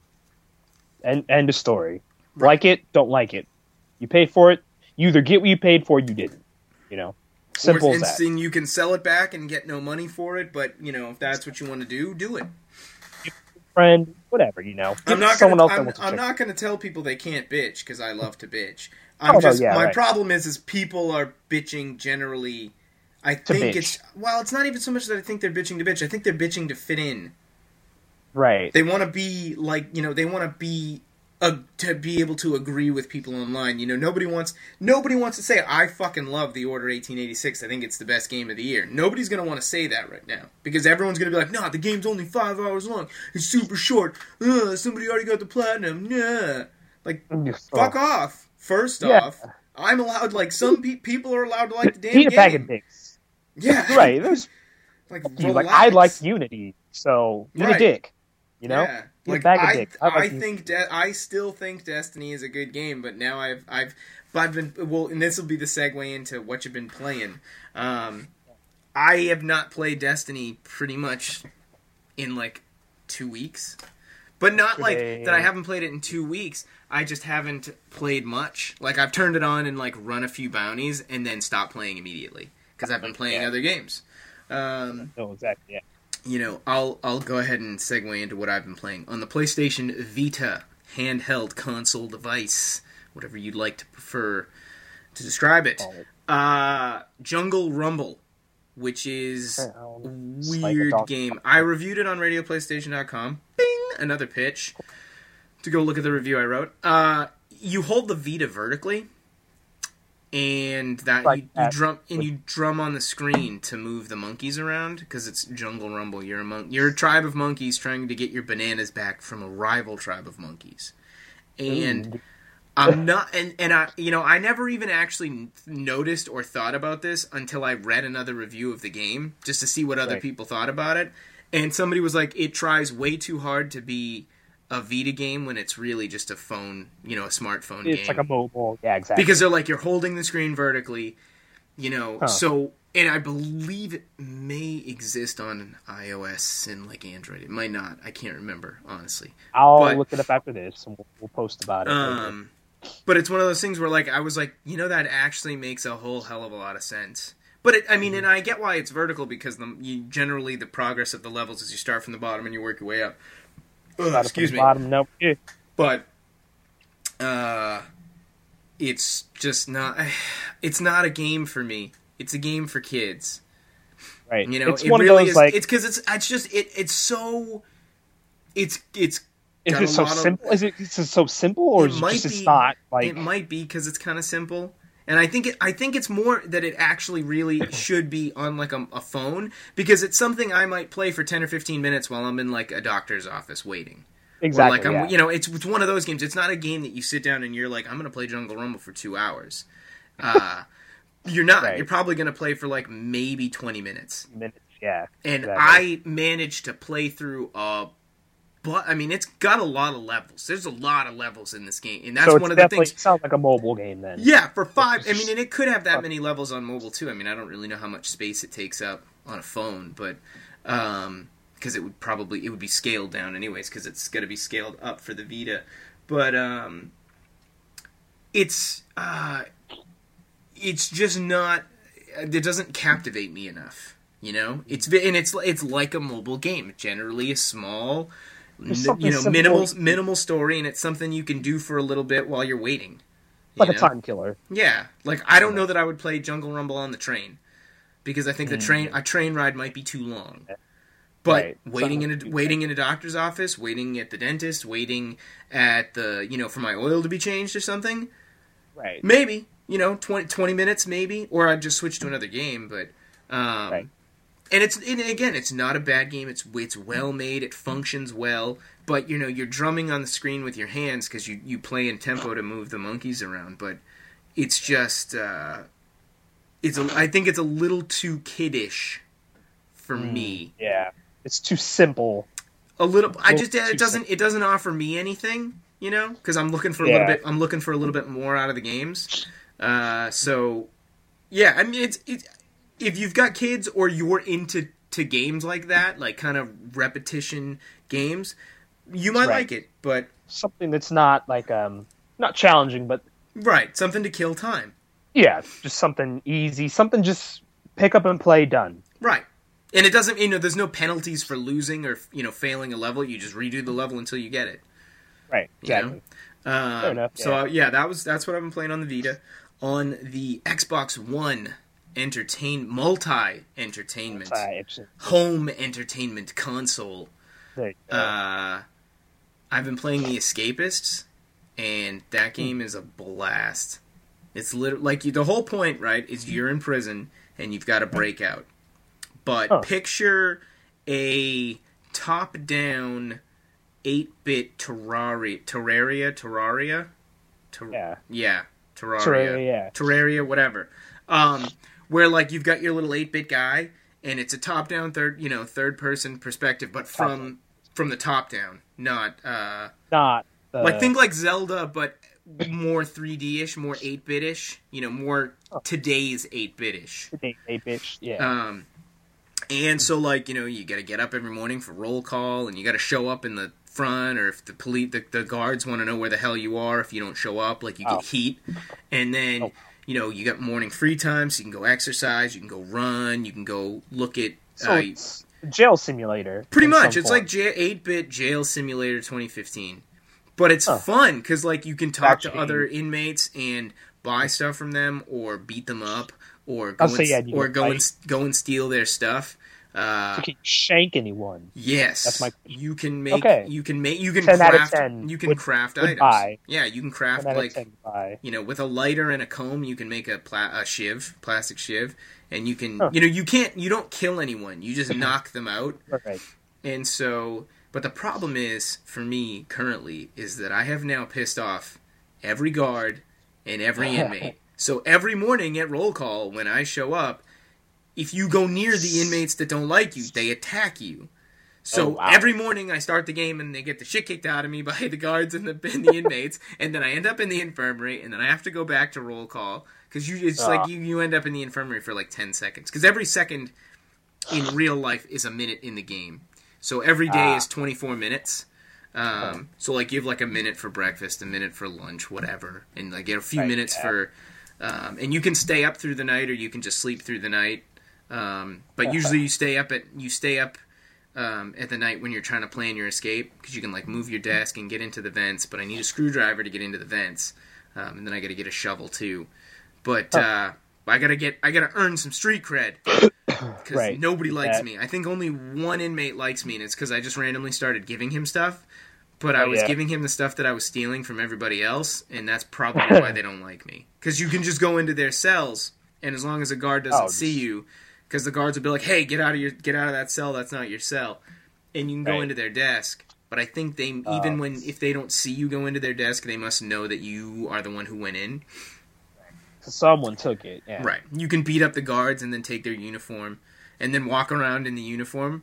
And end of story. Right. Like it, don't like it. You pay for it. You either get what you paid for, or you didn't. You know, simple Or, as and, that. and you can sell it back and get no money for it, but you know if that's what you want to do, do it. Friend, whatever, you know. I'm not Someone gonna, else that I'm, wants to I'm check not going to tell people they can't bitch because I love to bitch. I'm Oh, no, just yeah, my right. problem is is people are bitching generally. I To think bitch. it's well, it's not even so much that I think they're bitching to bitch. I think they're bitching to fit in. Right. They want to be like you know they want to be uh, to be able to agree with people online. You know nobody wants nobody wants to say I fucking love the Order eighteen eighty-six. I think it's the best game of the year. Nobody's gonna want to say that right now because everyone's gonna be like, nah, the game's only five hours long. It's super short. Ugh, somebody already got the platinum. Nah, like fuck off. First Yeah. off, I'm allowed. Like some pe- people are allowed to like the damn Eat a game. bag of dicks. Yeah, Right. There's Like, you. Like relax. I like Unity, so eat Right. a dick. You know, Yeah. Eat Like a bag of I, dicks. I, like think De- I still think Destiny is a good game, but now I've I've I've been well, and this will be the segue into what you've been playing. Um, I have not played Destiny pretty much in like two weeks, but not like Today. that. I haven't played it in two weeks. I just haven't played much. Like I've turned it on and like run a few bounties and then stopped playing immediately because I've been playing Yeah. other games. Um, No, exactly. Yeah. you know, I'll I'll go ahead and segue into what I've been playing on the PlayStation Vita handheld console device, whatever you'd like to prefer to describe it. Uh, Jungle Rumble, which is Okay, a I'll swipe weird it off. game. I reviewed it on radio playstation dot com. Bing, another pitch to go look at the review I wrote. Uh, you hold the Vita vertically. And that Like you, you that. drum and you drum on the screen to move the monkeys around because it's Jungle Rumble. You're a mon- you're a tribe of monkeys trying to get your bananas back from a rival tribe of monkeys, and Ooh. I'm not and and I you know I never even actually noticed or thought about this until I read another review of the game just to see what other Right. people thought about it, and somebody was like, it tries way too hard to be a Vita game when it's really just a phone, you know, a smartphone game. It's like a mobile. Yeah, exactly. Because they're like, you're holding the screen vertically, you know, Huh. so, and I believe it may exist on iOS and like Android. It might not. I can't remember, honestly. I'll but- look it up after this, and we'll, we'll post about it. later. Um, but it's one of those things where like, I was like, you know, that actually makes a whole hell of a lot of sense. But it, I mean, and I get why it's vertical because the, you, generally the progress of the levels is you start from the bottom and you work your way up. Ugh, excuse me. Bottom, nope. But uh, it's just not. It's not a game for me. It's a game for kids. Right. You know, it's it one really of those is. like. It's because it's. It's just. It. It's so. It's. It's. Is got it a so lot of- simple? Is it is it so simple, or It is it might just be- it's not like? It might be because it's kind of simple, and I think it. I think it's more that it actually really should be on like a, a phone because it's something I might play for ten or fifteen minutes while I'm in like a doctor's office waiting. Exactly. Or like I'm, yeah. you know, it's it's one of those games. It's not a game that you sit down and you're like, I'm going to play Jungle Rumble for two hours. Uh, you're not. Right. You're probably going to play for like maybe twenty minutes. Minutes, yeah. And exactly. I managed to play through a. But I mean, it's got a lot of levels. There's a lot of levels in this game, and that's so it's one of the definitely things. sounds like a mobile game then. Yeah, for five. I mean, and it could have that many levels on mobile too. I mean, I don't really know how much space it takes up on a phone, but um, because it would probably it would be scaled down anyways, because it's going to be scaled up for the Vita. But um, it's uh, it's just not. It doesn't captivate me enough. You know, it's and it's it's like a mobile game. Generally, a small. There's N- something you know, simple- minimal minimal story, and it's something you can do for a little bit while you're waiting. you like a know? time killer. Yeah, like I don't know that I would play Jungle Rumble on the train because I think the train a train ride might be too long. But Right. waiting in a Something- waiting in a doctor's office, waiting at the dentist, waiting at the you know for my oil to be changed or something, Right. maybe you know twenty, twenty minutes maybe, or I'd just switch to another game. But um, Right. and it's and again, it's not a bad game. It's it's well made. It functions well. But you know, you're drumming on the screen with your hands because you, you play in tempo to move the monkeys around. But it's just uh, it's a, I think it's a little too kiddish for me. Yeah. It's too simple. A little. I Well, just it too doesn't it doesn't offer me anything. You know, because I'm looking for a little Yeah. bit. I'm looking for a little bit more out of the games. Uh, so yeah, I mean, it's it's if you've got kids or you're into to games like that, like kind of repetition games, you might Right. like it. But Something that's not like um not challenging, but right, something to kill time. yeah, just something easy, something just pick up and play, done. Right. And it doesn't, you know, there's no penalties for losing or, you know, failing a level. You just redo the level until you get it. Right. You know? Exactly. Um, Fair enough, So yeah. uh, yeah, that was that's what I've been playing on the Vita. On the Xbox One, entertain multi entertainment, Sorry, it's- home entertainment console. there you go. Uh, I've been playing The Escapists, and that game is a blast. It's literally like you, the whole point, right? Is you're in prison and you've got to break out. But Huh. picture a top-down eight-bit Terraria, Terraria, Terraria, Ter- Yeah. yeah, Terraria, Terraria, yeah. Terraria, whatever. Um, where like you've got your little eight-bit guy, and it's a top-down third, you know, third-person perspective, but from from the top down, not uh, Not the, like think like Zelda, but more three D-ish, more eight-bit-ish. You know, more today's eight-bit-ish. eight bitch. Yeah. Um, and so, like, you know, you got to get up every morning for roll call, and you got to show up in the front, or if the police, the, the guards want to know where the hell you are if you don't show up, like, you Oh. get heat. And then, Oh. you know, you got morning free time, so you can go exercise, you can go run, you can go look at... so uh, it's a jail simulator. pretty in much. some It's form. like J- eight-bit Jail Simulator twenty fifteen. But it's Huh. fun, because, like, you can talk to Actually- other inmates and buy stuff from them, or beat them up, or go, I'll say, and, yeah, you or can go fight. and, go and steal their stuff. Uh, you can shank anyone. Yes, That's my- you can make. Okay. You can make. You can ten out of craft. ten You can would- craft would items. buy. Yeah, you can craft ten out of like ten by. you know with a lighter and a comb. You can make a, pla- a shiv, plastic shiv, and you can. Huh. You know, you can't. You don't kill anyone. You just knock them out. Right. And so, but the problem is for me currently is that I have now pissed off every guard and every inmate. So every morning at roll call, when I show up, if you go near the inmates that don't like you, they attack you. So Oh, wow. every morning I start the game and they get the shit kicked out of me by the guards and the, and the inmates, and then I end up in the infirmary, and then I have to go back to roll call because you it's Ah. like you, you end up in the infirmary for like ten seconds because every second in real life is a minute in the game. So every day Ah. is twenty-four minutes. Um, so like you have like a minute for breakfast, a minute for lunch, whatever, and like a few Right, minutes yeah. for Um, and you can stay up through the night, or you can just sleep through the night. Um, but usually you stay up at you stay up um, at the night when you're trying to plan your escape, because you can like move your desk and get into the vents. But I need a screwdriver to get into the vents, um, and then I got to get a shovel too. But uh, I gotta get I gotta earn some street cred, because right. nobody likes yeah. me. I think only one inmate likes me, and it's because I just randomly started giving him stuff. But I oh, was yeah. giving him the stuff that I was stealing from everybody else, and that's probably why they don't like me. Because you can just go into their cells, and as long as a guard doesn't oh, see you, because the guards will be like, "Hey, get out of your get out of that cell. That's not your cell," and you can go right. into their desk. But I think they even uh, when if they don't see you go into their desk, they must know that you are the one who went in. Someone took it. Yeah. Right. You can beat up the guards and then take their uniform, and then walk around in the uniform,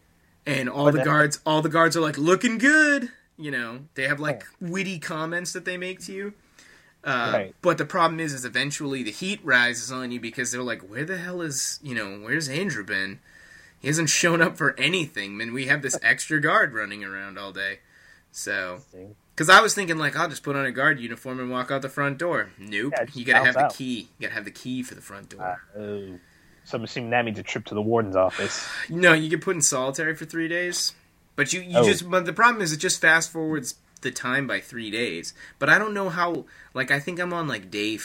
and all but the then, guards all the guards are like, "Looking good." You know, they have, like, witty comments that they make to you. Uh, right. But the problem is, is eventually the heat rises on you, because they're like, where the hell is, you know, where's Andrew been? He hasn't shown up for anything, and we have this extra guard running around all day. So, because I was thinking, like, I'll just put on a guard uniform and walk out the front door. Nope. Yeah, you gotta have out. the key. You gotta have the key for the front door. Uh, oh. So I'm assuming that means a trip to the warden's office. No, you get put in solitary for three days. But you, you oh. just but the problem is it just fast forwards the time by three days. But I don't know how. Like, I think I'm on like day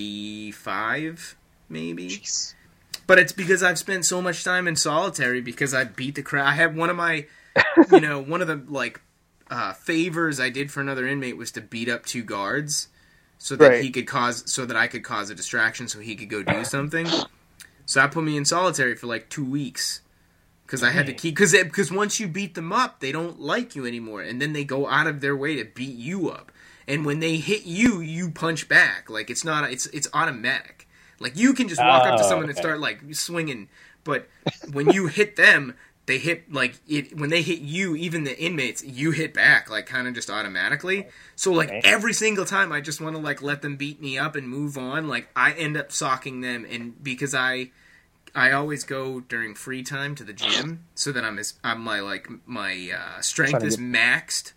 forty-five, maybe. Jeez. But it's because I've spent so much time in solitary, because I beat the crap. I had one of my, you know, one of the like uh, favors I did for another inmate was to beat up two guards, so that right. he could cause, so that I could cause a distraction, so he could go do something. So that put me in solitary for like two weeks. Because I had to keep... Because because once you beat them up, they don't like you anymore. And then they go out of their way to beat you up. And when they hit you, you punch back. Like, it's not... It's it's automatic. Like, you can just walk oh, up to someone okay. and start, like, swinging. But when you hit them, they hit, like... it. When they hit you, even the inmates, you hit back, like, kind of just automatically. So, like, okay. every single time I just want to, like, let them beat me up and move on. Like, I end up socking them. And because I... I always go during free time to the gym, so that I'm as I'm my like my uh, strength is get, maxed.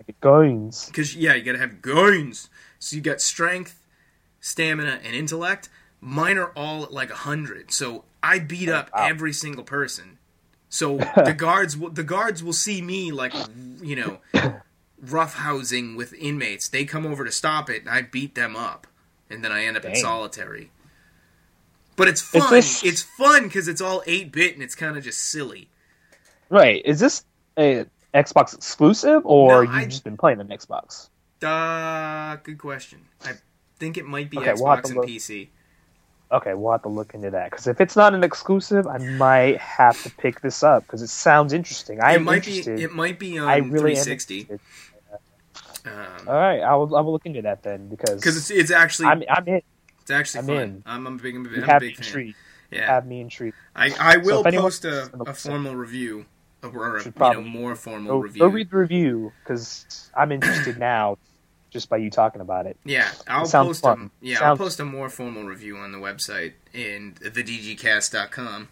Goins. Because yeah, you gotta have goins. So you got strength, stamina, and intellect. Mine are all at like a hundred. So I beat up wow. every single person. So the guards will the guards will see me like, you know, roughhousing with inmates. They come over to stop it, and I beat them up, and then I end up Dang. in solitary. But it's fun. This... It's fun because it's all eight bit and it's kind of just silly. Right. Is this a Xbox exclusive, or no, you've I... just been playing on Xbox? Uh, good question. I think it might be okay, Xbox we'll and P C. Okay, we'll have to look into that. Because if it's not an exclusive, I might have to pick this up, because it sounds interesting. I'm it might interested. Be, it might be on I really three sixty. Um, all right, I will. I will look into that then, because because it's it's actually I'm, I'm in. It's actually I'm fun. In. I'm, I'm a big, I'm a, you I'm have a big me fan. Intrigued. Yeah, you have me intrigued. I, I will so post a, a formal review, or a you know, more formal go, review. Go read the review, because I'm interested now, just by you talking about it. Yeah, I'll it sounds post fun. a, yeah, sounds... I'll post a more formal review on the website in the d g cast dot com.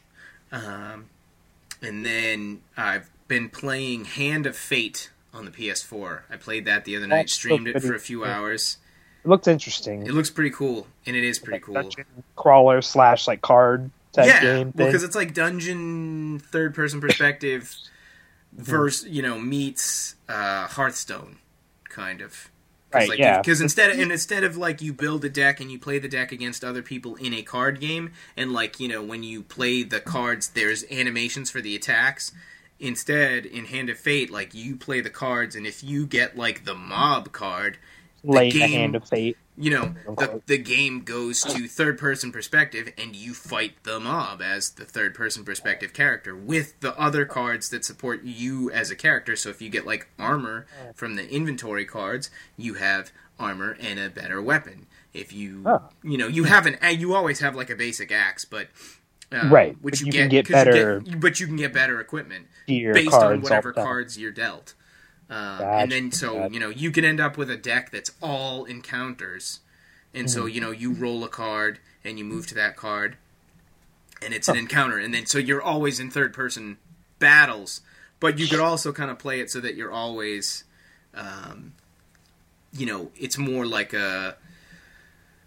Um, and then I've been playing Hand of Fate on the P S four. I played that the other night, streamed it for a few hours. It looks interesting. It looks pretty cool, and it is pretty cool. Dungeon crawler slash like card type yeah, game. Yeah, because it's like dungeon third person perspective, versus you know meets uh, Hearthstone, kind of. Right. Like, yeah. Because instead of, and instead of like you build a deck and you play the deck against other people in a card game, and like you know when you play the cards, there's animations for the attacks. Instead, in Hand of Fate, like you play the cards, and if you get like the mob card. Lay the game, the Hand of Fate. You know, the, the game goes to third-person perspective, and you fight the mob as the third-person perspective character with the other cards that support you as a character. So if you get, like, armor from the inventory cards, you have armor and a better weapon. If you, oh. you know, you have an, you always have, like, a basic axe, but... Uh, right, which you, you get, can get better... You get, but you can get better equipment gear, based cards, on whatever cards you're dealt. Um, gotcha. And then, so, you know, you can end up with a deck that's all encounters. And mm-hmm. so, you know, you roll a card, and you move to that card, and it's an encounter. And then, so you're always in third-person battles, but you could also kind of play it so that you're always, um, you know, it's more like a,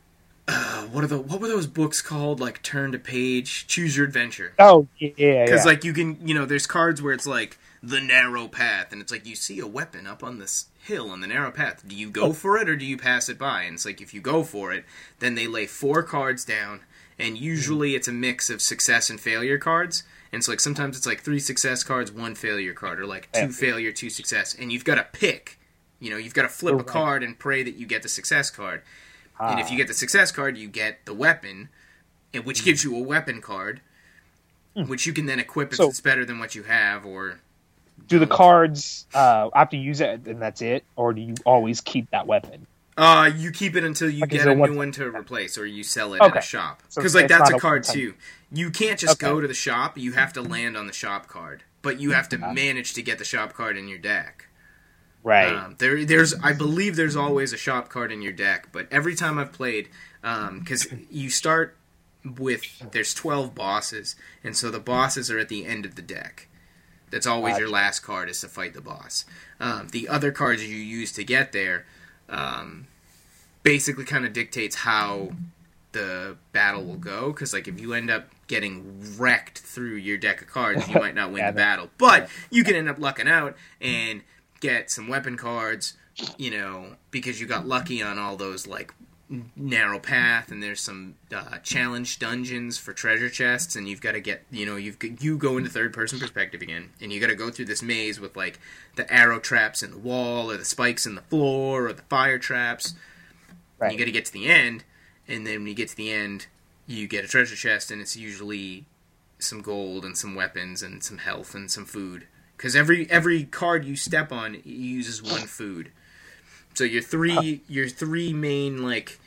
uh, what are the what were those books called? Like Turn to Page, Choose Your Adventure. Oh yeah, Because yeah. like you can, you know, there's cards where it's like the narrow path, and it's like you see a weapon up on this hill on the narrow path. Do you go for it or do you pass it by? And it's like if you go for it, then they lay four cards down, and usually it's a mix of success and failure cards. And so like sometimes it's like three success cards, one failure card, or like two Yeah. failure, two success, and you've got to pick. You know, you've got to flip Right. a card and pray that you get the success card. Ah. And if you get the success card, you get the weapon, and which gives you a weapon card, which you can then equip if So- it's better than what you have, or... Do the don't. cards uh, have to use it and that's it, or do you always keep that weapon? Uh, you keep it until you Like, is get there a one- new one to replace, or you sell it at Okay. a shop. So Because, like, it's that's not a a card, one-time- too. You can't just Okay. go to the shop, you have to land on the shop card. But you have to manage to get the shop card in your deck. Right. Um, there, there's, I believe there's always a shop card in your deck, but every time I've played, because you start with, there's twelve bosses, and so the bosses are at the end of the deck. That's always Gotcha. your last card, is to fight the boss. Um, the other cards you use to get there um, basically kind of dictates how the battle will go, because like if you end up getting wrecked through your deck of cards, you might not win Yeah, the battle. But you can end up lucking out and get some weapon cards, you know, because you got lucky on all those like narrow path, and there's some uh, challenge dungeons for treasure chests, and you've got to get, you know, you've you go into third person perspective again, and you got to go through this maze with like the arrow traps in the wall, or the spikes in the floor, or the fire traps. Right. You got to get to the end, and then when you get to the end, you get a treasure chest, and it's usually some gold and some weapons and some health and some food. Because every every card you step on uses one food. So your three your three main like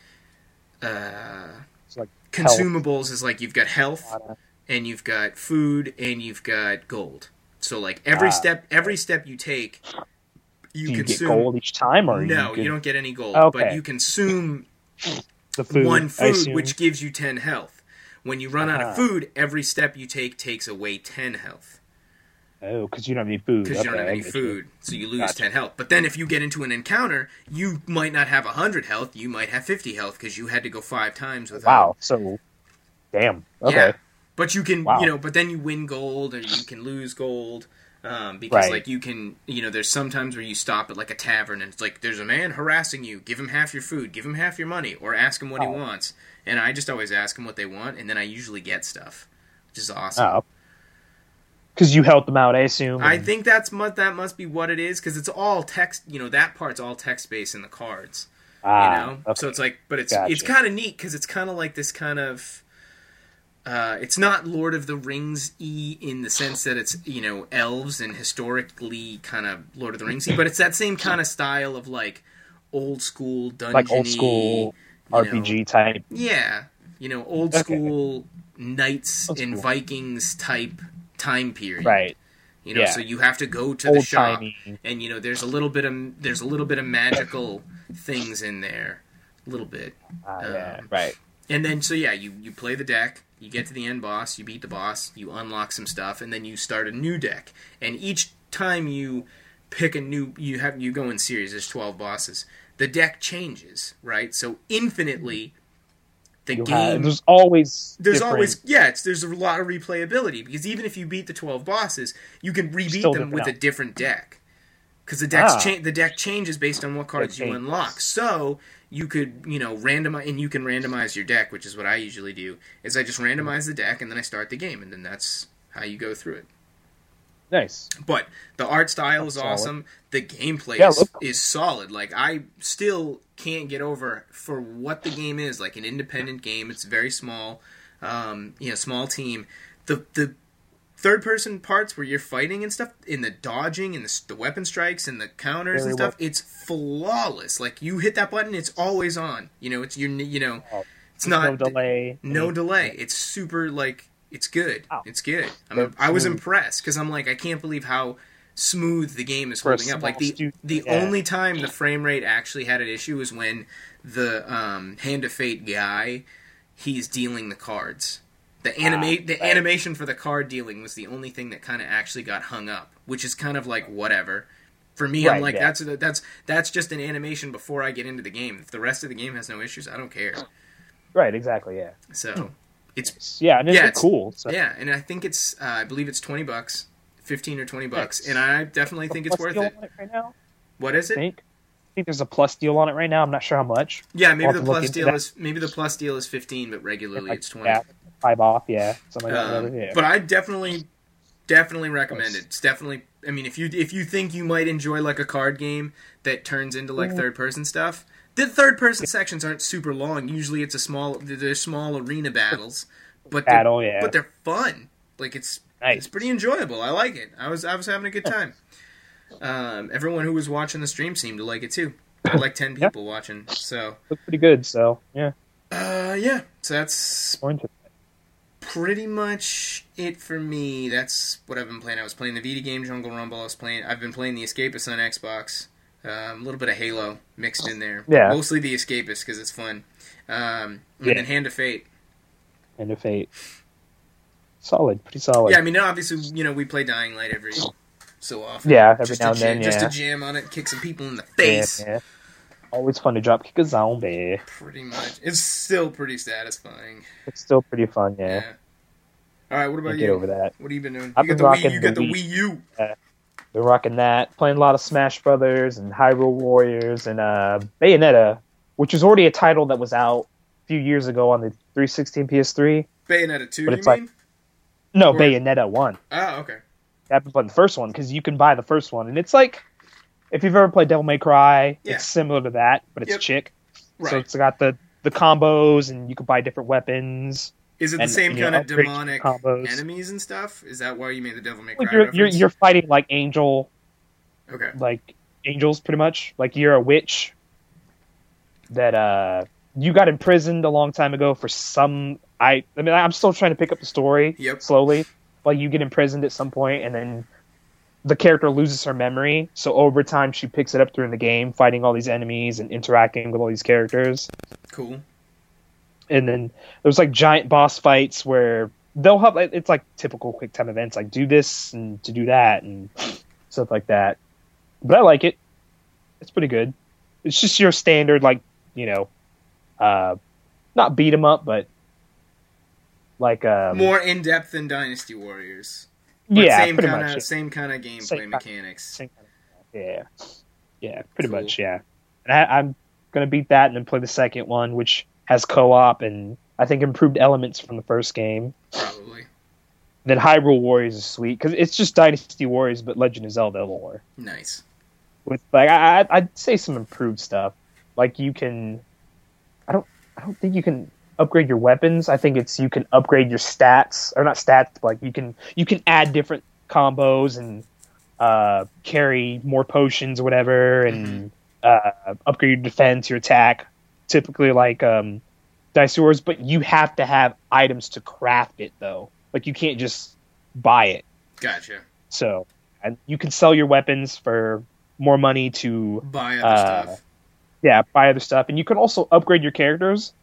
uh, It's like consumables is like you've got health, health. and you've got food, and you've got gold. So like every Ah. step every step you take, you Do you consume. get gold each time, or No, you, can, you don't get any gold, Okay. but you consume the food, one I food, assume? which gives you ten health. When you run out of Ah. food, every step you take takes away ten health. Oh, because you don't have any food. Because Okay, you don't have I any get you. food, so you lose Gotcha. ten health. But then if you get into an encounter, you might not have one hundred health, you might have fifty health, because you had to go five times without... Wow. So, damn. Okay. Yeah. But you can, Wow. you know, but then you win gold, or you can lose gold, um, because, Right. like, you can, you know, there's sometimes where you stop at, like, a tavern, and it's like, there's a man harassing you, give him half your food, give him half your money, or ask him what he Oh. wants. And I just always ask him what they want, and then I usually get stuff, which is awesome. Oh. Because you helped them out, I assume. I and- think that's mu- that must be what it is, because it's all text. You know, that part's all text based in the cards. ah, You know, okay. so it's like, but it's Gotcha. it's kind of neat because it's kind of like this kind of. Uh, it's not Lord of the Rings y in the sense that it's, you know, elves and historically kind of Lord of the Rings y, but it's that same kind of style of like old school dungeon, like old school R P G type. Yeah, you know, old Okay. school knights That's and cool. Vikings type time period. Right. You know, Yeah. so you have to go to the Old shop, timey. and you know, there's a little bit of there's a little bit of magical things in there, a little bit, Ah, yeah. Um, Right. and then so yeah, you you play the deck, you get to the end boss, you beat the boss, you unlock some stuff, and then you start a new deck. And each time you pick a new, you have you go in series. There's twelve bosses. The deck changes, right? So infinitely, the You game. have- there's always There's different- always yeah, it's, there's a lot of replayability because even if you beat the twelve bosses, you can rebeat Still them with different a different deck because the deck's Ah. cha- the deck changes based on what cards you changes. unlock. So you could you know randomize and you can randomize your deck, which is what I usually do. Is I just randomize the deck and then I start the game, and then that's how you go through it. nice. But the art style is Solid. awesome. The gameplay Yeah, is, look- is solid. Like I still can't get over for what the game is. Like an independent game, it's very small. Um, you know, small team. The the third person parts where you're fighting and stuff, in the dodging and the, the weapon strikes and the counters Very and stuff, well. it's flawless. Like you hit that button, it's always on. You know, it's your you know, Oh, it's There's not no delay. no delay. It's super like it's good. Wow. It's good. I Very mean, I was smooth. impressed because I'm like I can't believe how smooth the game is For a holding up. Like small the stu- the yeah. only time the frame rate actually had an issue was when the um, Hand of Fate guy he's dealing the cards. The animate the right. animation for the card dealing was the only thing that kind of actually got hung up, which is kind of like whatever. For me, I'm Right, like yeah. that's that's that's just an animation before I get into the game. If the rest of the game has no issues, I don't care. Right, exactly, yeah. So it's yeah, and it's yeah, it's, cool. So. Yeah, and I think it's uh, I believe it's twenty bucks, fifteen or twenty bucks, nice. And I definitely think it's worth it. it right now? What is it? I think? I think there's a plus deal on it right now. I'm not sure how much. Yeah, maybe the plus deal that. is maybe the plus deal is fifteen, but regularly like, it's twenty. Yeah, five off, yeah, something like um, that. Yeah. But I definitely, definitely recommend it. It's definitely. I mean, if you if you think you might enjoy like a card game that turns into like third person stuff, the third person sections aren't super long. Usually, it's a small. They're small arena battles, but they're, Battle, yeah. but they're fun. Like it's nice. It's pretty enjoyable. I like it. I was I was having a good time. Um, everyone who was watching the stream seemed to like it too. I had like ten people yeah. watching, so looked pretty good. So yeah, uh, yeah. So that's pretty much it for me. That's what I've been playing. I was playing the Vita game Jungle Rumble. I was playing. I've been playing the Escapist on Xbox. Um, a little bit of Halo mixed in there. Yeah, mostly the Escapist because it's fun. Um, and yeah. then Hand of Fate. Hand of Fate. Solid, pretty solid. Yeah, I mean, obviously, you know, we play Dying Light every so often. Yeah, every just now and jam, then, Just yeah. to jam on it, kick some people in the face. Yeah, yeah. Always fun to drop kick a zombie. Pretty much. It's still pretty satisfying. It's still pretty fun, yeah. yeah. All right, what about Can't you? Get over that. What have you been doing? I've you been got the Wii. rocking You got the the Wii. Wii U. Uh, been rocking that. Playing a lot of Smash Brothers and Hyrule Warriors and uh, Bayonetta, which was already a title that was out a few years ago on the three sixty and P S three. Bayonetta two, but you it's mean? Like, no, or... Bayonetta one. Oh, okay. I've been playing the first one because you can buy the first one, and it's like if you've ever played Devil May Cry, yeah. it's similar to that, but it's yep. chick. Right. So it's got the, the combos, and you can buy different weapons. Is it the and, same you kind know, of demonic combos. enemies and stuff? Is that why you made the Devil May Cry Well, you're, reference? you're you're fighting like angel, okay, like angels, pretty much. Like you're a witch that uh you got imprisoned a long time ago for some. I I mean I'm still trying to pick up the story yep. slowly. Like you get imprisoned at some point, and then the character loses her memory. So over time, she picks it up during the game, fighting all these enemies and interacting with all these characters. Cool. And then there's like giant boss fights where they'll have it's like typical quick time events, like do this and to do that and stuff like that. But I like it. It's pretty good. It's just your standard, like, you know, uh, not beat 'em up, but like um, more in depth than Dynasty Warriors. But yeah, same pretty kinda, much. Same kind of gameplay same mechanics. Kind of, yeah, yeah, pretty cool. much. Yeah, and I, I'm gonna beat that and then play the second one, which has co-op and I think improved elements from the first game. Probably. Then Hyrule Warriors is sweet because it's just Dynasty Warriors but Legend of Zelda lore. Nice. With like I, I'd say some improved stuff. Like you can, I don't, I don't think you can upgrade your weapons. I think it's you can upgrade your stats or not stats, but like you can you can add different combos and uh, carry more potions or whatever, and mm-hmm. uh, upgrade your defense, your attack. Typically, like um, Dynasty Warriors, but you have to have items to craft it though. Like you can't just buy it. Gotcha. So, and you can sell your weapons for more money to buy other uh, stuff. Yeah, buy other stuff, and you can also upgrade your characters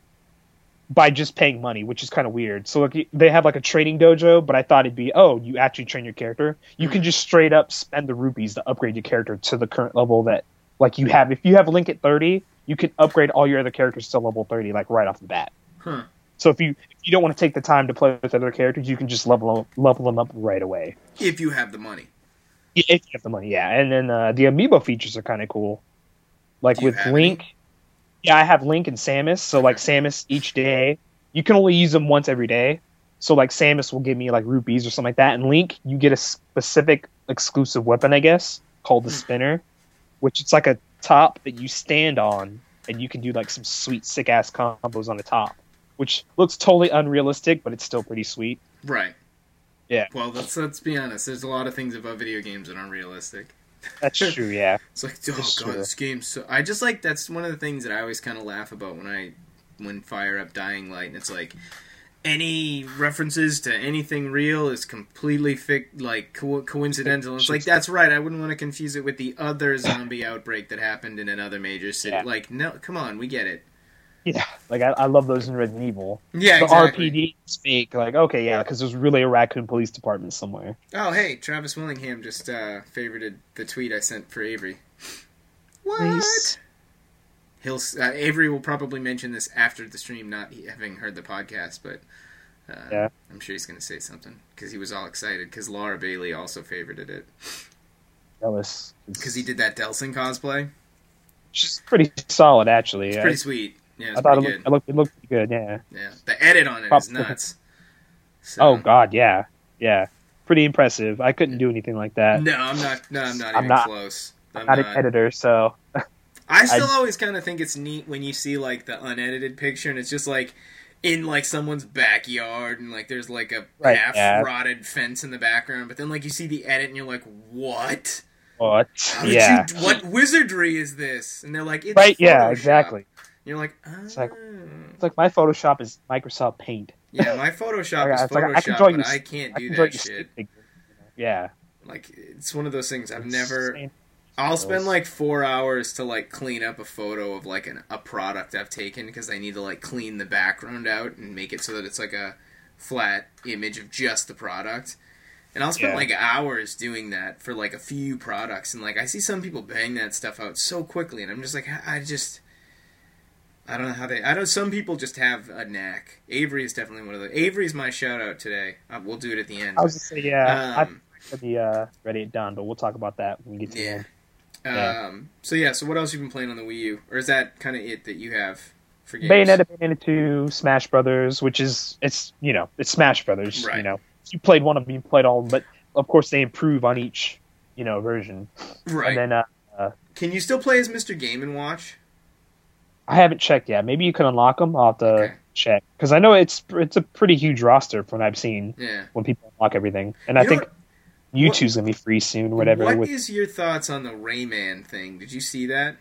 by just paying money, which is kind of weird. So like, they have like a trading dojo, but I thought it'd be, oh, you actually train your character. You mm. can just straight up spend the rupees to upgrade your character to the current level that like you have. If you have Link at thirty, you can upgrade all your other characters to level thirty, like right off the bat. Huh. So if you if you don't want to take the time to play with other characters, you can just level them, level them up right away. If you have the money. Yeah, if you have the money, yeah. And then uh, the amiibo features are kind of cool. Like with Link, any? yeah, I have Link and Samus. So like Samus each day, you can only use them once every day. So like Samus will give me like rupees or something like that. And Link, you get a specific exclusive weapon, I guess, called the spinner, which it's like a top that you stand on, and you can do like some sweet, sick ass combos on the top, which looks totally unrealistic, but it's still pretty sweet. Right. Yeah. Well, let's let's be honest. There's a lot of things about video games that aren't realistic. That's true. Yeah. It's like, oh that's god, true. this game's so. I just like that's one of the things that I always kind of laugh about when I when fire up Dying Light, and it's like any references to anything real is completely fic- like co- coincidental. It's like that's right. I wouldn't want to confuse it with the other zombie outbreak that happened in another major city. Yeah. Like, no, come on, we get it. Yeah, like I, I love those in Resident Evil. Yeah, the exactly. R P D is fake. Like, okay, yeah, because there's really a raccoon police department somewhere. Oh, hey, Travis Willingham just uh, favorited the tweet I sent for Avery. What? Nice. he'll uh, Avery will probably mention this after the stream, not having heard the podcast, but uh, yeah. I'm sure he's going to say something because he was all excited because Laura Bailey also favorited it. Jealous. Because he did that Delson cosplay. Which is pretty solid, actually. It's yeah. pretty sweet. Yeah, it's I thought it pretty looked, good. it looked it looked pretty good. Yeah. Yeah, the edit on it is nuts. So, oh God, yeah, yeah, pretty impressive. I couldn't do anything like that. No, I'm not. No, I'm not I'm even not, close. I'm I'm not, not an editor, so I still I- always kind of think it's neat when you see like the unedited picture and it's just like in like someone's backyard and like there's like a Right, half yeah. rotted fence in the background, but then like you see the edit and you're like, what? what? How did Yeah, you, what wizardry is this? And they're like, it's right. Yeah, Photoshop. exactly. And you're like, oh. It's like- It's like my Photoshop is Microsoft Paint. Yeah, my Photoshop is It's like, Photoshop, I can draw but you- I can't I do can draw that you shit. stick figures, you know? Yeah, Like, it's one of those things I've It's never... same- I'll spend like four hours to like clean up a photo of like an, a product I've taken because I need to like clean the background out and make it so that it's like a flat image of just the product. And I'll spend Yeah. like hours doing that for like a few products, and like I see some people bang that stuff out so quickly, and I'm just like, I just, I don't know how they. I know some people just have a knack. Avery is definitely one of the. Avery's my shout out today. Uh, we'll do it at the end. I was just say yeah. Um, I be uh, ready at done, but we'll talk about that when we get to the Yeah. end. Yeah. Um, so yeah, so what else you been playing on the Wii U, or is that kind of it that you have for games? Bayonetta, Bayonetta two, Smash Brothers, which is it's you know it's Smash Brothers. Right. You know, you played one of them, you played all of them, but of course they improve on each you know version. Right. And then uh, uh, Can you still play as Mister Game and Watch? I haven't checked yet. Maybe you can unlock them. I'll have to Okay. check because I know it's it's a pretty huge roster from what I've seen Yeah. when people unlock everything, and I You know think YouTube's gonna be free soon. Whatever. What with, is your thoughts on the Rayman thing? Did you see that?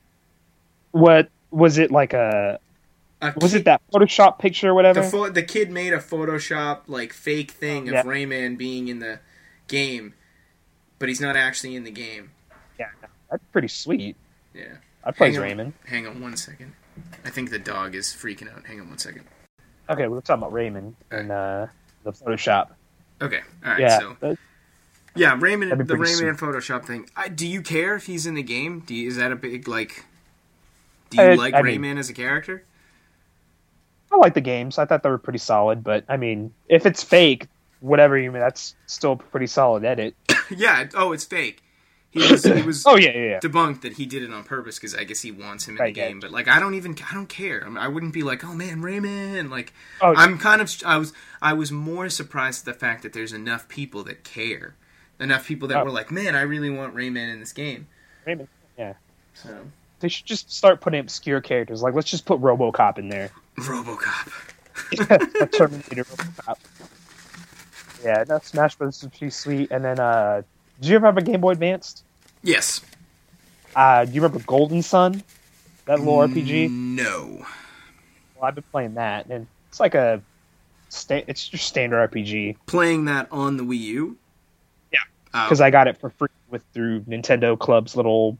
what was it like a? A Was kid- it that Photoshop picture or whatever? The, pho- the kid made a Photoshop like fake thing Oh, yeah. of Rayman being in the game, but he's not actually in the game. Yeah, that's pretty sweet. Yeah. I'd play as Hang on. Raymond. Hang on one second. I think the dog is freaking out. Hang on one second. Okay, we're talking about Raymond and uh, the Photoshop. Okay. All right. yeah, So that- yeah, Rayman, That'd the be pretty Rayman Photoshop thing. I, do you care if he's in the game? Do you, is that a big like? Do you I- like I Rayman mean- as a character? I like the games. I thought they were pretty solid, but I mean, if it's fake, whatever you mean, that's still a pretty solid edit. Yeah. it- Oh, it's fake. He was. He was Oh yeah, yeah, yeah. debunked that he did it on purpose because I guess he wants him in Right, the yeah. game. But like, I don't even. I don't care. I, mean, I wouldn't be like, oh man, Rayman. Like, Oh, I'm kind of. I was. I was more surprised at the fact that there's enough people that care. Enough people that Oh. were like, man, I really want Rayman in this game. Raymond. Yeah, So, they should just start putting obscure characters. Like, let's just put RoboCop in there. RoboCop. A Terminator RoboCop. Yeah, no, Smash Bros. is pretty sweet. And then, uh, did you ever have a Game Boy Advanced? Yes. Uh, do you remember Golden Sun? That little R P G? No. Well, I've been playing that, and it's like a, sta- it's just standard R P G. Playing that on the Wii U. Yeah. Oh, Because I got it for free with through Nintendo Club's little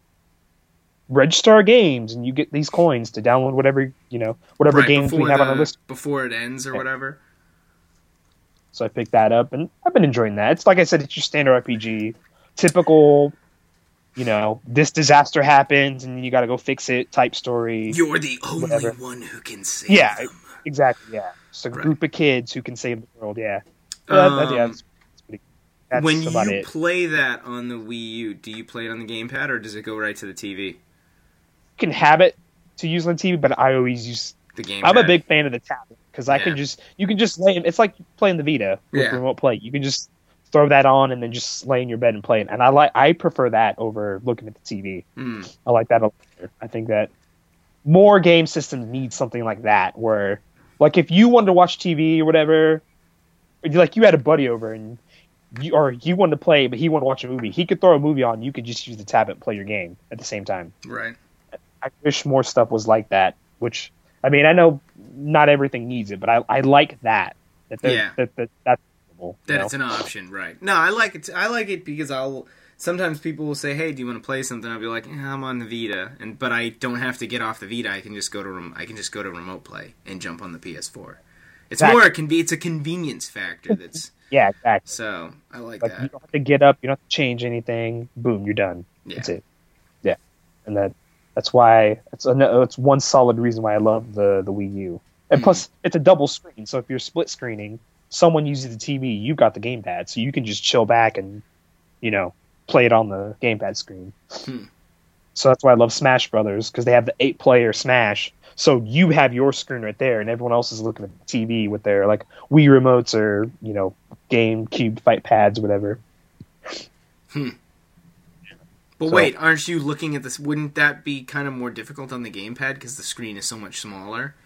Register Games, and you get these coins to download whatever you know, whatever right, games we before have the- on our list. before it ends or Yeah. whatever. So I picked that up, and I've been enjoying that. It's like I said, it's your standard R P G, typical. You know, this disaster happens, and you got to go fix it. Type story. You're the only Whatever. one who can save Yeah, them. exactly. Yeah, just a Right. group of kids who can save the world. Yeah, yeah, that- yeah Um, that's, that's pretty. That's when about you it. play that on the Wii U, do you play it on the gamepad or does it go right to the T V? You can have it to use on T V, but I always use. The gamepad. I'm a big fan of the tablet because I Yeah. can just you can just lay. It's like playing the Vita with Yeah. remote play. You can just throw that on and then just lay in your bed and play it. And I like I prefer that over looking at the T V. Mm. I like that a lot better. I think that more game systems need something like that where, like, if you wanted to watch T V or whatever, like you had a buddy over and you or you wanted to play, but he wanted to watch a movie, he could throw a movie on. You could just use the tablet and play your game at the same time. Right. I wish more stuff was like that. Which I mean, I know not everything needs it, but I I like that. That there- Yeah. that, that that's you That know? it's an option, right? No, I like it. I like it because I'll. Sometimes people will say, "Hey, do you want to play something?" I'll be like, yeah, "I'm on the Vita," and but I don't have to get off the Vita. I can just go to rem- I can just go to remote play and jump on the P S four. It's Exactly. more a conve- It's a convenience factor. That's yeah, exactly. so I like, Like you that. don't have to get up, you don't have to change anything. Boom, you're done. Yeah. That's it. Yeah, and that That's why it's a, it's one solid reason why I love the the Wii U. And plus, it's a double screen, so if you're split screening, someone uses the T V, you got the gamepad, so you can just chill back and, you know, play it on the gamepad screen. Hmm. So that's why I love Smash Brothers, because they have the eight-player Smash. So you have your screen right there, and everyone else is looking at the T V with their like Wii remotes or, you know, GameCube fight pads, whatever. Hmm. But So- wait, aren't you looking at this? Wouldn't that be kind of more difficult on the gamepad because the screen is so much smaller?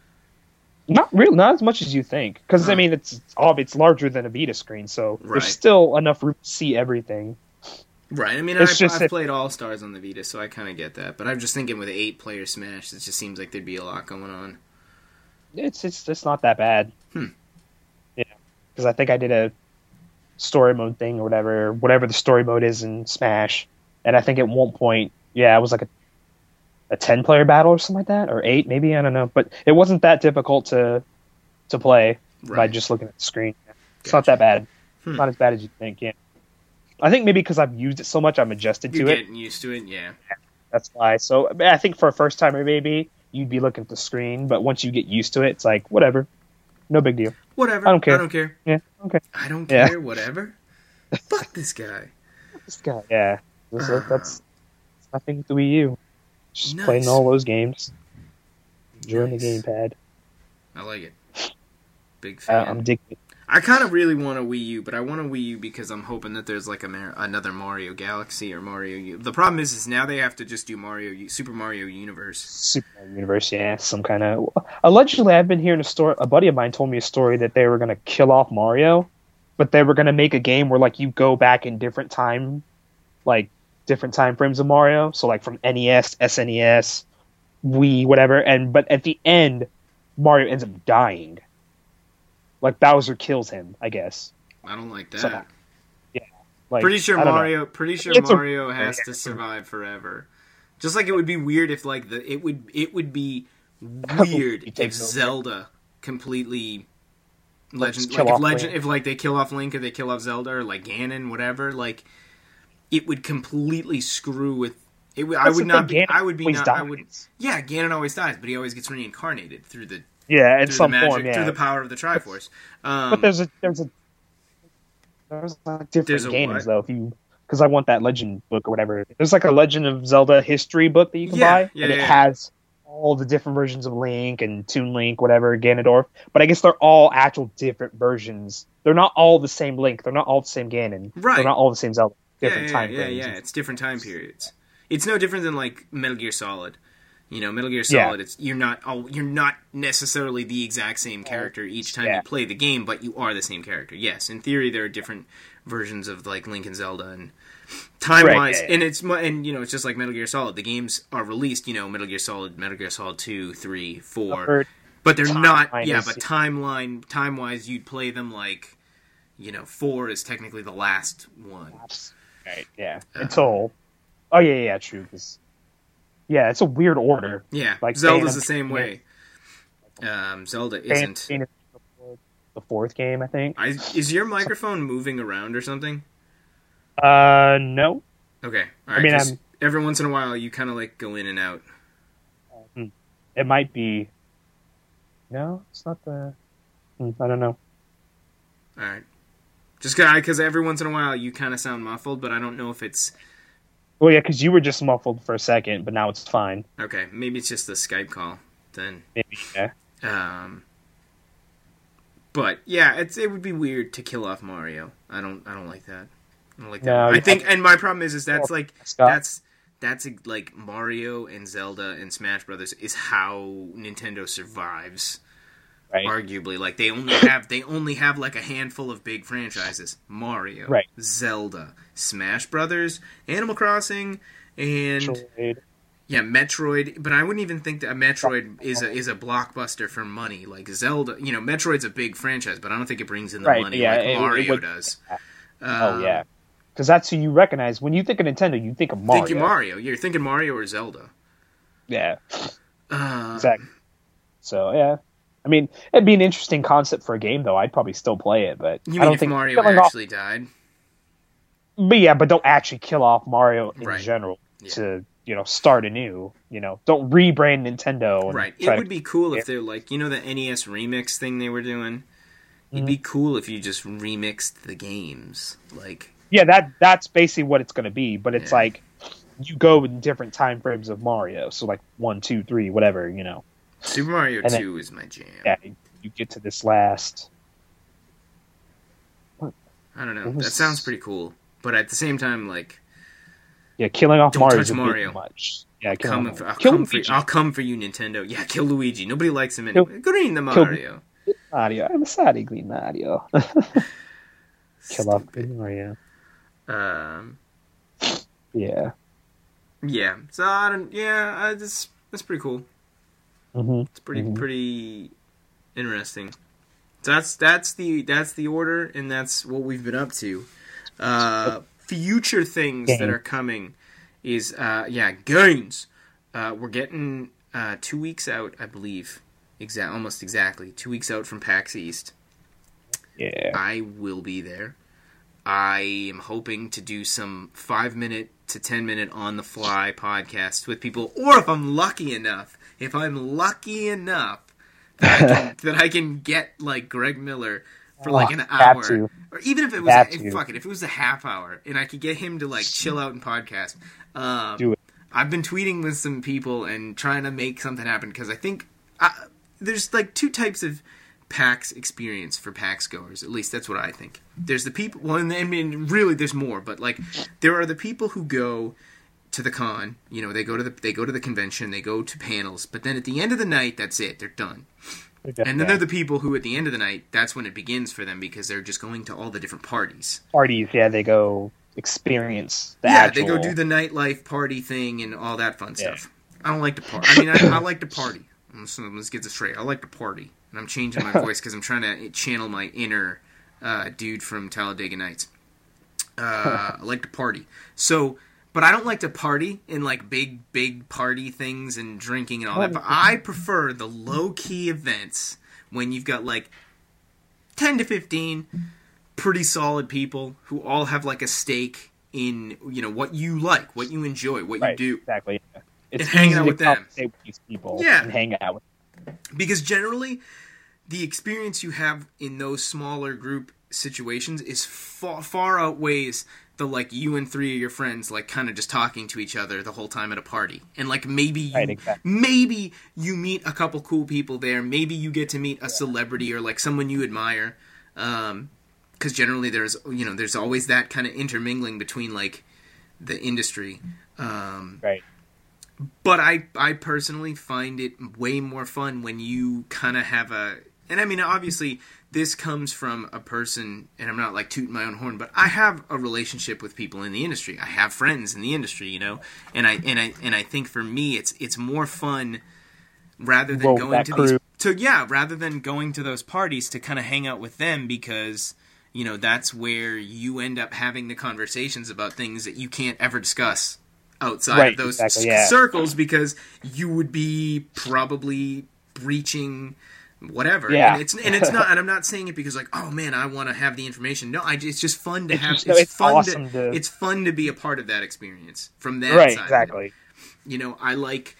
Not really, not as much as you think, because I Huh. mean it's it's ob- it's larger than a Vita screen, so Right. there's still enough room to see everything. Right. I mean, It's I've, just I've that- played All Stars on the Vita, so I kind of get that. But I'm just thinking with eight player Smash, it just seems like there'd be a lot going on. It's it's it's not that bad. Hmm. Yeah, because I think I did a story mode thing or whatever, whatever the story mode is in Smash, and I think at one point, yeah, it was like a a ten player battle or something like that, or eight maybe, I don't know, but it wasn't that difficult to to play by Right. just looking at the screen. It's Gotcha. not that bad. Hmm. Not as bad as you think. Yeah, I think maybe because I've used it so much, I'm adjusted You're to it. getting used to it, yeah. That's why. So I mean, I think for a first timer, maybe you'd be looking at the screen, but once you get used to it, it's like whatever, no big deal. Whatever. I don't care. I don't care. Yeah, okay. I don't Yeah. care. Whatever. Fuck this guy. This guy. Yeah, that's that's, that's nothing with the Wii U. Just Nice. playing all those games, enjoying Nice. the gamepad. I like it. Big Uh, fan. I'm digging it. I kind of really want a Wii U, but I want a Wii U because I'm hoping that there's like a Mar- another Mario Galaxy or Mario U. The problem is, is now they have to just do Mario U- Super Mario Universe. Super Mario Universe, yeah, some kind of. Allegedly, I've been hearing a story. A buddy of mine told me a story that they were going to kill off Mario, but they were going to make a game where like you go back in different time, like different time frames of Mario. So like from N E S, S N E S, Wii, whatever. And but at the end, Mario ends up dying. Like Bowser kills him, I guess. I don't like that. So, yeah, like pretty sure I don't know. Mario. Pretty sure It's a- Mario has to survive forever. Just like it would be weird if like the it would it would be weird He if takes over. Zelda completely legend kill like if off legend Link. if like they kill off Link or they kill off Zelda or like Ganon whatever like it would completely screw with it. would- I That's would the not thing, be. Ganon I would be always not. I would. dies. Yeah, Ganon always dies, but he always gets reincarnated through the Yeah, at through some the magic form, yeah. through the power of the Triforce. Um, But there's a there's a there's like different There's a games what? though. If you because I want that Legend book or whatever. There's like a Legend of Zelda history book that you can Yeah, buy, yeah, and it yeah. has all the different versions of Link and Toon Link, whatever, Ganondorf. But I guess they're all actual different versions. They're not all the same Link. They're not all the same Ganon. Right. They're not all the same Zelda. yeah, Different yeah, time yeah, frames. yeah. It's different time periods. It's no different than like Metal Gear Solid. You know, Metal Gear Yeah. Solid. It's you're not all you're not necessarily the exact same character each time Yeah. you play the game, but you are the same character. Yes, in theory, there are different versions of like Link and Zelda, and time Right, wise, yeah, yeah. and it's mu- and you know it's just like Metal Gear Solid. The games are released. You know, Metal Gear Solid, Metal Gear Solid two, three, four, Third but they're not. timeline Yeah, is- but timeline time wise, you'd play them like. You know, four is technically the last one. Right. Yeah. Uh, Until. Oh yeah, yeah, true. 'Cause- yeah, it's a weird order. Yeah, Like Zelda's Bayonetta- the same way. Um, Zelda Bayonetta isn't. is the fourth game, I think. I, is your microphone moving around or something? Uh, no. Okay, all right. mean, 'cause I'm- every once in a while, you kind of like go in and out. It might be. No, it's not the. Hmm, I don't know. All right, just because every once in a while you kind of sound muffled, but I don't know if it's Well, yeah, because you were just muffled for a second, but now it's fine. okay. Maybe it's just the Skype call then. Maybe, yeah. Um, but yeah, it's it would be weird to kill off Mario. I don't I don't like that. I don't like that. No, I you- think, and my problem is, is that's like Scott? that's that's like Mario and Zelda and Smash Brothers is how Nintendo survives. Right. Arguably, like they only have they only have like a handful of big franchises: Mario, Right. Zelda, Smash Brothers, Animal Crossing, and Metroid. yeah, Metroid. But I wouldn't even think that a Metroid is a is a blockbuster for money. Like Zelda, you know, Metroid's a big franchise, but I don't think it brings in the Right, money yeah, like it- it Mario would- does. Oh, Um, yeah. Because that's who you recognize. When you think of Nintendo, you think of Mario. Think you Mario? You're thinking Mario or Zelda? Yeah, Uh, exactly. So, yeah. I mean, it'd be an interesting concept for a game, though. I'd probably still play it, but You I mean don't if think Mario killing off- actually died? But yeah, but don't actually kill off Mario in Right. general Yeah. to you know, start anew. You know, don't rebrand Nintendo. And right. It would to... be cool if they're like, you know, the N E S remix thing they were doing. It'd mm-hmm. be cool if you just remixed the games, like. Yeah, that that's basically what it's going to be. But it's yeah. like you go in different time frames of Mario. So like one, two, three, whatever. You know. Super Mario and Two then, is my jam. Yeah, you get to this last. What? I don't know. Was... That sounds pretty cool, but at the same time, like. Yeah, killing off don't Mario touch Mario. Much. Yeah, kill come for, I'll, come for, I'll come for you, Nintendo. Yeah, kill Luigi. Nobody likes him anyway. Kill, Green the Mario. Kill Mario. I'm sorry, Green Mario. Kill off Green Mario. Um. Yeah. Yeah. So I don't. Yeah, I just that's pretty cool. Mm-hmm. It's pretty mm-hmm. pretty interesting. So that's that's the that's the order, and that's what we've been up to. Uh, future things Game. that are coming is uh, yeah games. Uh, we're getting uh, two weeks out, I believe. Exact, almost exactly two weeks out from PAX East. Yeah, I will be there. I am hoping to do some five minute to ten minute on the fly podcasts with people, or if I'm lucky enough, if I'm lucky enough that I can, that I can get like Greg Miller for like an hour, or even if it was a, if, fuck it, if it was a half hour, and I could get him to like chill out and podcast. Um, do it. I've been tweeting with some people and trying to make something happen because I think I, there's like two types of PAX experience for PAX goers. At least that's what I think. There's the people, well, and I mean, really, there's more, but like, there are the people who go to the con. You know, they go to the they go to the convention, they go to panels, but then at the end of the night, that's it. They're done. Okay, and then yeah. they're the people who, at the end of the night, that's when it begins for them because they're just going to all the different parties. Parties, yeah, they go experience the yeah, actual... they go do the nightlife party thing and all that fun yeah. stuff. I don't like to party. I mean, I, I like to party. Let's, let's get this straight. I like to party. And I'm changing my voice because I'm trying to channel my inner uh, dude from Talladega Nights. Uh, I like to party. So, but I don't like to party in like big, big party things and drinking and all that. But I prefer the low-key events when you've got like ten to fifteen pretty solid people who all have like a stake in, you know, what you like, what you enjoy, what right, you do. Exactly. It's and hanging out with them. With these people yeah. and hang out with them. Because generally, the experience you have in those smaller group situations is far, far outweighs the, like, you and three of your friends, like, kind of just talking to each other the whole time at a party. And, like, maybe you, right, exactly. maybe you meet a couple cool people there. Maybe you get to meet a yeah. celebrity or, like, someone you admire. Um, because generally there's, you know, there's always that kind of intermingling between, like, the industry. Um, right. But I, I personally find it way more fun when you kind of have a... And I mean, obviously, this comes from a person, and I'm not, like, tooting my own horn, but I have a relationship with people in the industry. I have friends in the industry, you know? And I and I, and I think for me, it's it's more fun rather than Whoa, going to crew. these... To, yeah, rather than going to those parties to kind of hang out with them because, you know, that's where you end up having the conversations about things that you can't ever discuss outside right, of those exactly, c- yeah. circles because you would be probably breaching whatever. Yeah. And it's and it's not and I'm not saying it because like, oh man, I want to have the information. No, I it's just fun to it's have just, it's, it's fun awesome to, to it's fun to be a part of that experience from that right, side. Exactly. You know, I like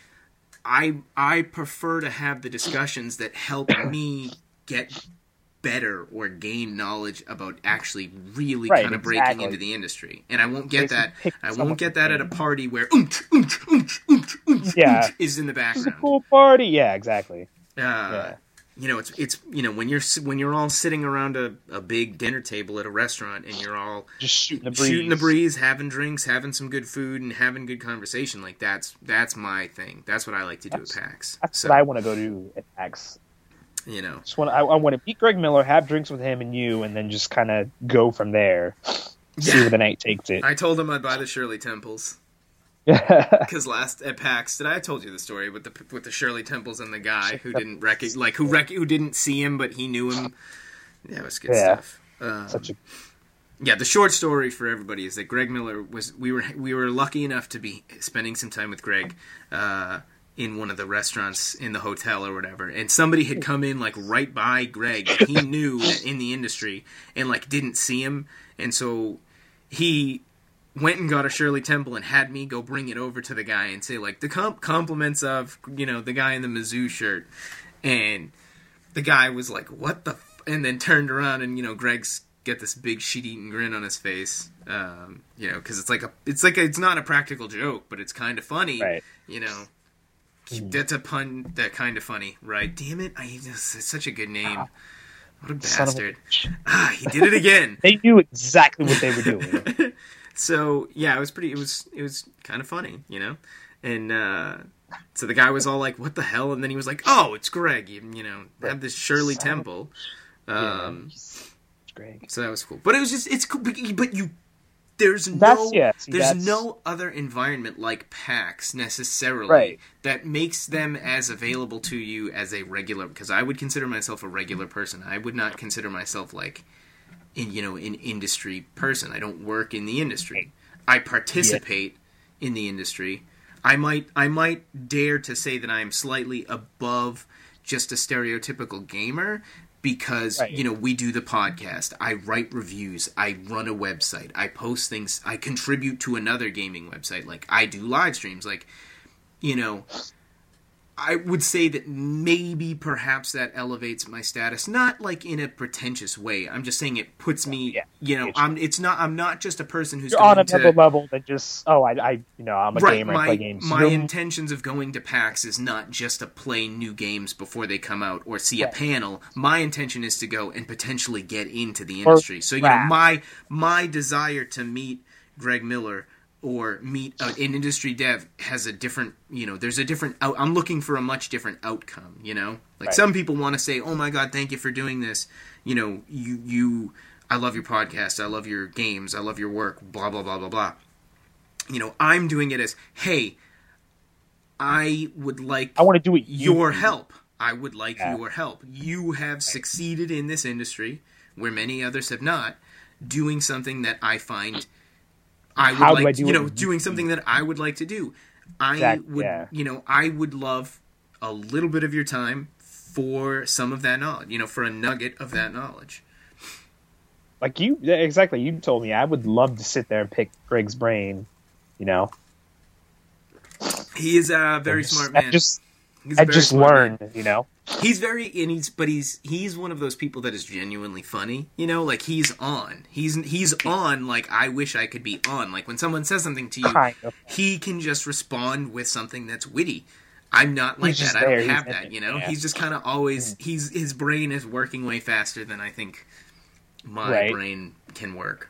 I I prefer to have the discussions that help me get better or gain knowledge about actually really right, kind of exactly. breaking into the industry. And I won't get that I someone won't get that at a party where oomph, oomph, oomph, oomph, oomph, yeah. oomph is in the background. It's a cool party. Yeah, exactly. Uh, yeah. You know, it's it's you know when you're when you're all sitting around a, a big dinner table at a restaurant and you're all just shooting the breeze, shooting the breeze, having drinks, having some good food, and having good conversation. Like that's that's my thing. That's what I like to do that's, at PAX. That's so, what I want to go to at PAX. You know, just want I, I want to meet Greg Miller, have drinks with him and you, and then just kind of go from there. Yeah. See where the night takes it. I told him I'd buy the Shirley Temples. Because last at PAX, did I, I told you the story with the with the Shirley Temples and the guy who didn't rec- like who rec- who didn't see him but he knew him. Yeah, it was good yeah. stuff. Um, Such a yeah. The short story for everybody is that Greg Miller was we were we were lucky enough to be spending some time with Greg uh, in one of the restaurants in the hotel or whatever, and somebody had come in like right by Greg that he knew that in the industry and like didn't see him, and so he. went and got a Shirley Temple and had me go bring it over to the guy and say, like, the comp- compliments of, you know, the guy in the Mizzou shirt. And the guy was like, what the f-? And then turned around and, you know, Greg's got this big shit-eating grin on his face. Um, you know, because it's like a, it's like a, it's not a practical joke, but it's kind of funny. Right. You know, mm. That's a pun that kind of funny, right? Damn it! I just, it's such a good name. Ah, what a bastard! A... Ah, he did it again. They knew exactly what they were doing. So yeah, it was pretty. It was it was kind of funny, you know. And uh, so the guy was all like, "What the hell?" And then he was like, "Oh, it's Greg." You, you know, have this Shirley Son Temple. Um, yeah, Greg. So that was cool. But it was just it's cool. But you. There's no that's, yeah, see, there's that's... no other environment like PAX necessarily right. that makes them as available to you as a regular, because I would consider myself a regular person. I would not consider myself like in you know an industry person. I don't work in the industry. I participate yeah. in the industry. I might I might dare to say that I am slightly above just a stereotypical gamer. Because, right. you know, we do the podcast, I write reviews, I run a website, I post things, I contribute to another gaming website, like, I do live streams, like, you know, I would say that maybe perhaps that elevates my status, not like in a pretentious way. I'm just saying it puts me, yeah, you know, I'm it's not I'm not just a person who's You're going on another to, level than just oh I, I you know I'm a right, gamer my, I play games. My You're... intentions of going to PAX is not just to play new games before they come out or see right. a panel. My intention is to go and potentially get into the industry. Or so you rap. know my my desire to meet Greg Miller or meet uh, an industry dev has a different, you know, there's a different, out- I'm looking for a much different outcome, you know? Like, right. some people want to say, oh my God, thank you for doing this. You know, you, you, I love your podcast, I love your games, I love your work, blah, blah, blah, blah, blah. You know, I'm doing it as, hey, I would like I want to do it your you help. I would like yeah. your help. You have right. succeeded in this industry, where many others have not, doing something that I find... I would How like, do I do you know, it? doing something that I would like to do. I exactly, would, yeah. you know, I would love a little bit of your time for some of that knowledge, you know, for a nugget of that knowledge. Like you, exactly, you told me I would love to sit there and pick Greg's brain, you know. He is a very just, smart man. I just, I just learned, man. you know. He's very, and he's, but he's, he's one of those people that is genuinely funny, you know, like he's on, he's, he's on, like, I wish I could be on, like when someone says something to you, kind of. He can just respond with something that's witty. I'm not like he's that, I don't there. have he's that, you know, yeah. he's just kind of always, mm. he's, his brain is working way faster than I think my right. brain can work.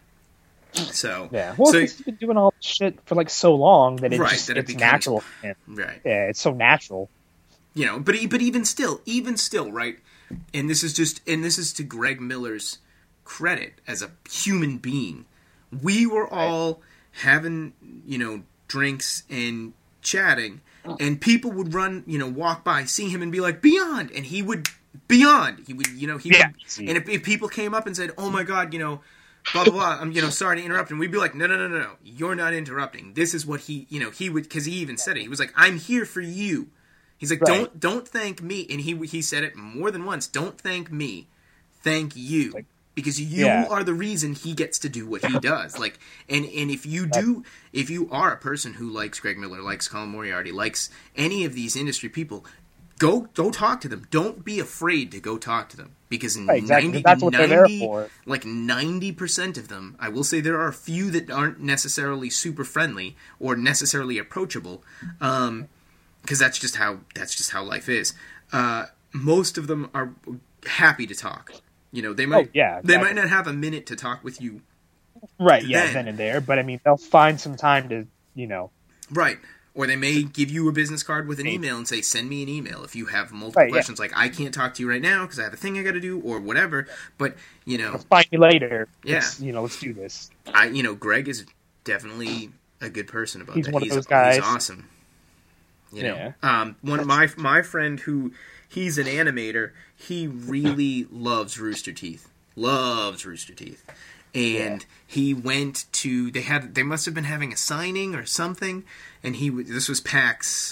So, yeah, well, so, he's been doing all this shit for like so long that it right, just, that it it's becomes, natural. Right. Yeah, it's so natural. You know, but but even still, even still, right? And this is just, and this is to Greg Miller's credit as a human being. We were all right. having, you know, drinks and chatting, and people would run, you know, walk by, see him, and be like, "Beyond," and he would Beyond. He would, you know, he yeah. would, and if, if people came up and said, "Oh my God," you know, blah blah blah, I'm, you know, sorry to interrupt, and we'd be like, "No, no, no, no, no, you're not interrupting. This is what he, you know, he would," because he even said it. He was like, "I'm here for you." He's like, right. don't don't thank me, and he he said it more than once. Don't thank me, thank you, like, because you yeah. are the reason he gets to do what he does. Like, and and if you do, if you are a person who likes Greg Miller, likes Colin Moriarty, likes any of these industry people, go go talk to them. Don't be afraid to go talk to them, because right, exactly. ninety, that's what ninety, they're there for. Like ninety percent of them, I will say there are a few that aren't necessarily super friendly or necessarily approachable. Um, Because that's just how that's just how life is. Uh, most of them are happy to talk. You know, they might oh, yeah, exactly. they might exactly. not have a minute to talk with you. Right, yeah, then. then and there. But I mean, they'll find some time to, you know. Right. Or they may give you a business card with an email and say, send me an email if you have multiple right, questions. Yeah. Like, I can't talk to you right now because I have a thing I got to do or whatever. But, you know. I'll find you later. Yeah. Let's, you know, let's do this. I, you know, Greg is definitely a good person about he's that. One he's of those guys. He's awesome. You know, yeah. um, one of my my friend who he's an animator. He really loves Rooster Teeth. Loves Rooster Teeth, and yeah. he went to. They had. They must have been having a signing or something, and he. This was PAX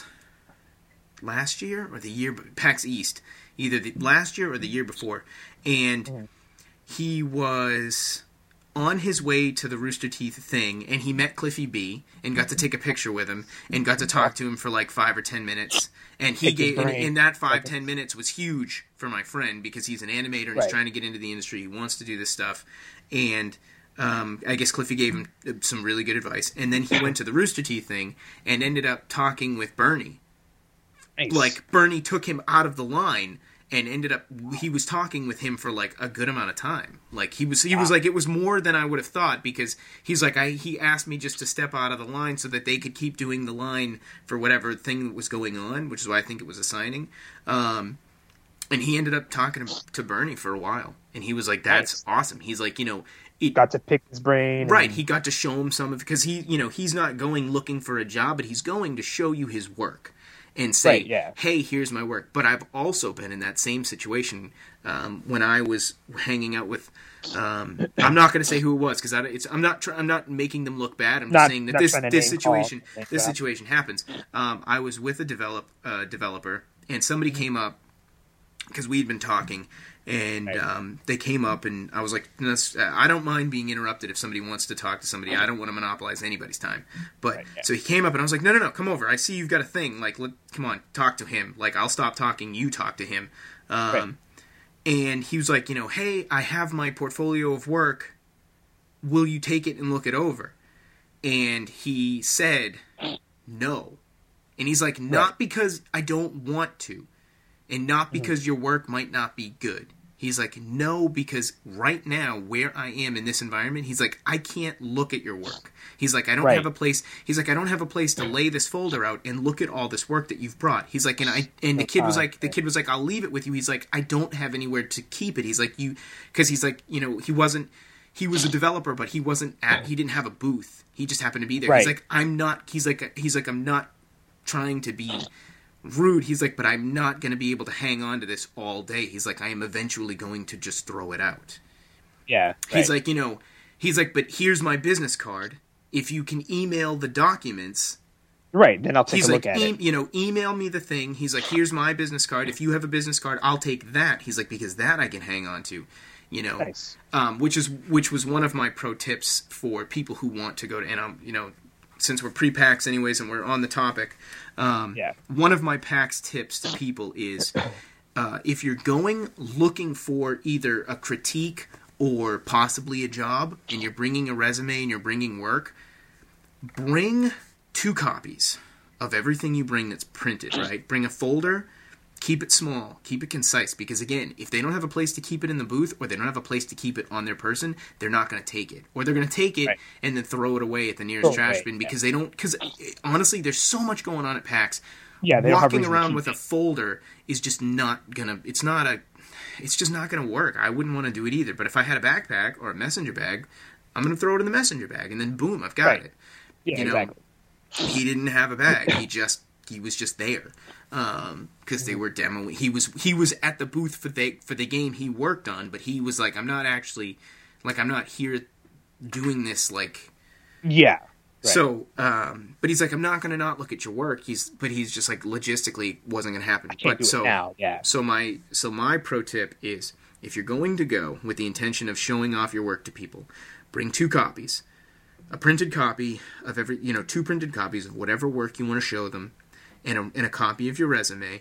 last year or the year. PAX East, either the last year or the year before, and mm. he was on his way to the Rooster Teeth thing, and he met Cliffy B and got to take a picture with him and got to talk to him for like five or ten minutes. And he gave, and, and that five, ten minutes was huge for my friend because he's an animator and right. he's trying to get into the industry. He wants to do this stuff. And um, I guess Cliffy gave him some really good advice. And then he went to the Rooster Teeth thing and ended up talking with Bernie. Nice. Like, Bernie took him out of the line and ended up, he was talking with him for like a good amount of time. Like he was, he was like, it was more than I would have thought because he's like, I, he asked me just to step out of the line so that they could keep doing the line for whatever thing that was going on, which is why I think it was a signing. Um, and he ended up talking to, to Bernie for a while, and he was like, that's nice. Awesome. He's like, you know, it got to pick his brain. Right. And... He got to show him some of, because he, you know, he's not going looking for a job, but he's going to show you his work. And say, right, yeah. hey, here's my work. But I've also been in that same situation um, when I was hanging out with. Um, I'm not going to say who it was because I'm not. Tr- I'm not making them look bad. I'm not, just saying that this this situation this situation happens. Um, I was with a develop uh, developer, and somebody mm-hmm. came up because we'd been talking, and right. um, they came up, and I was like, I don't mind being interrupted if somebody wants to talk to somebody. I don't want to monopolize anybody's time. But right, yeah. So he came up, and I was like, no, no, no, come over. I see you've got a thing. Like, let, come on, talk to him. Like, I'll stop talking. You talk to him. Um, right. And he was like, you know, hey, I have my portfolio of work. Will you take it and look it over? And he said, no. And he's like, not right. because I don't want to. And not because mm. your work might not be good. He's like, no, because right now, where I am in this environment, he's like, I can't look at your work. He's like, I don't right. have a place. He's like, I don't have a place to lay this folder out and look at all this work that you've brought. He's like, and I and the kid was like, the kid was like, I'll leave it with you. He's like, I don't have anywhere to keep it. He's like, you, because he's like, you know, he wasn't, he was a developer, but he wasn't at, he didn't have a booth. He just happened to be there. Right. He's like, I'm not. He's like, he's like, I'm not trying to be rude. He's like, but I'm not going to be able to hang on to this all day. He's like, I am eventually going to just throw it out. Yeah. Right. He's like, you know, he's like, but here's my business card. If you can email the documents. Right, then I'll take he's a look like, at e- it. You know, email me the thing. He's like, here's my business card. If you have a business card, I'll take that. He's like, because that I can hang on to. You know, nice. um, which is which was one of my pro tips for people who want to go to, and I'm, you know, since we're pre-PAX anyways and we're on the topic, um, yeah. one of my PAX tips to people is uh, if you're going looking for either a critique or possibly a job and you're bringing a resume and you're bringing work, bring two copies of everything you bring that's printed, right? Bring a folder. Keep it small. Keep it concise. Because, again, if they don't have a place to keep it in the booth or they don't have a place to keep it on their person, they're not going to take it. Or they're going to take it right. and then throw it away at the nearest oh, trash right. bin because yeah. they don't... Because, honestly, there's so much going on at PAX. Yeah, they Walking don't have around with it. a folder is just not going to... It's not a... It's just not going to work. I wouldn't want to do it either. But if I had a backpack or a messenger bag, I'm going to throw it in the messenger bag. And then, boom, I've got right. it. Yeah, you know, exactly. He didn't have a bag. He just... He was just there because um, they were demoing. He was he was at the booth for the for the game he worked on, but he was like, I'm not actually like I'm not here doing this like yeah. Right. So, um, but he's like, I'm not going to not look at your work. He's but he's just like logistically wasn't going to happen. I can't but do so it now. Yeah. So my so my pro tip is if you're going to go with the intention of showing off your work to people, bring two copies, a printed copy of every you know two printed copies of whatever work you want to show them. And a, and a copy of your resume,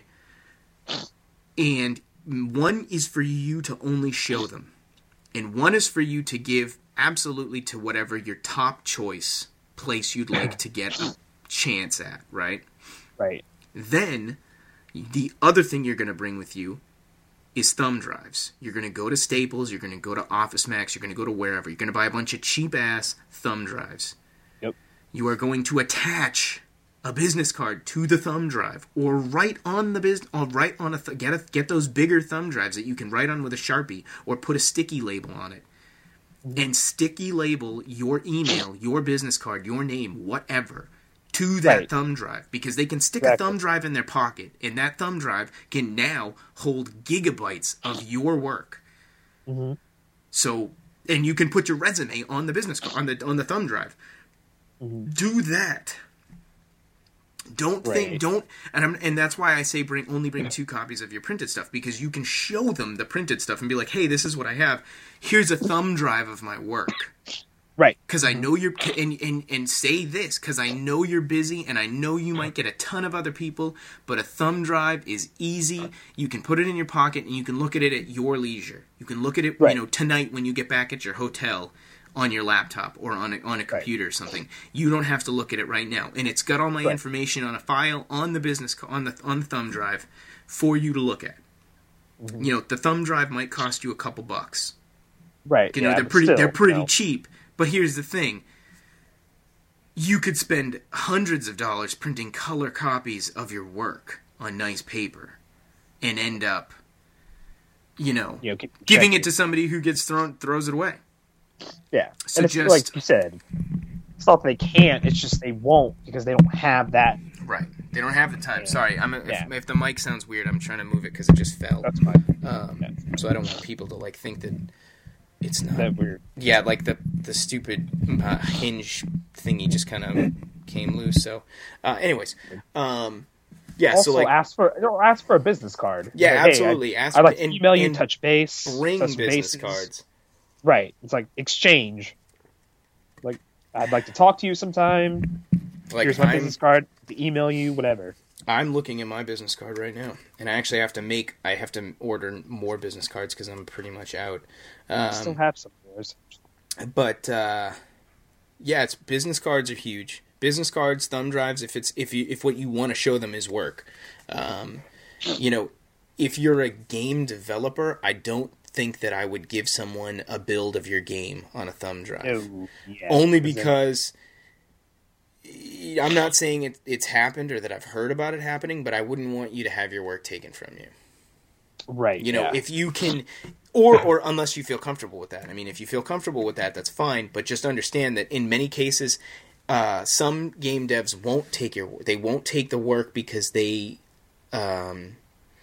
and one is for you to only show them, and one is for you to give absolutely to whatever your top choice place you'd like to get a chance at, right? Right. Then, the other thing you're going to bring with you is thumb drives. You're going to go to Staples, you're going to go to Office Max, you're going to go to wherever. You're going to buy a bunch of cheap-ass thumb drives. Yep. You are going to attach a business card to the thumb drive, or write on the business, or write on a th- get a, get those bigger thumb drives that you can write on with a Sharpie, or put a sticky label on it, and sticky label your email, your business card, your name, whatever, to that right. thumb drive, because they can stick exactly. a thumb drive in their pocket, and that thumb drive can now hold gigabytes of your work. Mm-hmm. So, and you can put your resume on the business card, on the on the thumb drive. Mm-hmm. Do that. Don't Right. think, don't, and I'm, and that's why I say bring only bring two copies of your printed stuff, because you can show them the printed stuff and be like, hey, this is what I have. Here's a thumb drive of my work. Right. Because I know you're, and, and, and say this, because I know you're busy, and I know you might get a ton of other people, but a thumb drive is easy. You can put it in your pocket, and you can look at it at your leisure. You can look at it, Right. you know, tonight when you get back at your hotel, on your laptop or on a, on a computer right. or something. You don't have to look at it right now, and it's got all my right. information on a file on the business on the on the thumb drive for you to look at. Mm-hmm. You know, the thumb drive might cost you a couple bucks. Right. You know, yeah, they're pretty still, they're pretty you know. cheap. But here's the thing. You could spend hundreds of dollars printing color copies of your work on nice paper and end up, you know, you know giving it to somebody who gets thrown throws it away. Yeah, so and it's just, like you said, it's not that they can't, it's just they won't because they don't have that. Right, they don't have the time. Yeah. Sorry, I'm a, yeah. if, if the mic sounds weird, I'm trying to move it because it just fell. That's fine. Um, yeah. So I don't want people to like think that it's not that weird. Yeah, like the the stupid uh, hinge thingy just kind of came loose. So, uh, anyways, um, yeah. Also, so like, ask for or ask for a business card. Yeah, like, absolutely. Hey, I, ask I'd like and, to email you, and touch base, bring touch business bases. cards. Right, it's like exchange. Like, I'd like to talk to you sometime. Like Here's my I'm, business card. To email you, whatever. I'm looking at my business card right now, and I actually have to make. I have to order more business cards because I'm pretty much out. Um, I still have some of yours. But uh, yeah, it's business cards are huge. Business cards, thumb drives. If it's if you if what you want to show them is work, um, you know, if you're a game developer, I don't think that I would give someone a build of your game on a thumb drive. Oh, yeah, Only because it... I'm not saying it, it's happened or that I've heard about it happening, but I wouldn't want you to have your work taken from you. Right. You know, yeah. if you can, or or unless you feel comfortable with that. I mean, if you feel comfortable with that, that's fine. But just understand that in many cases, uh, some game devs won't take your they won't take the work because they. Um,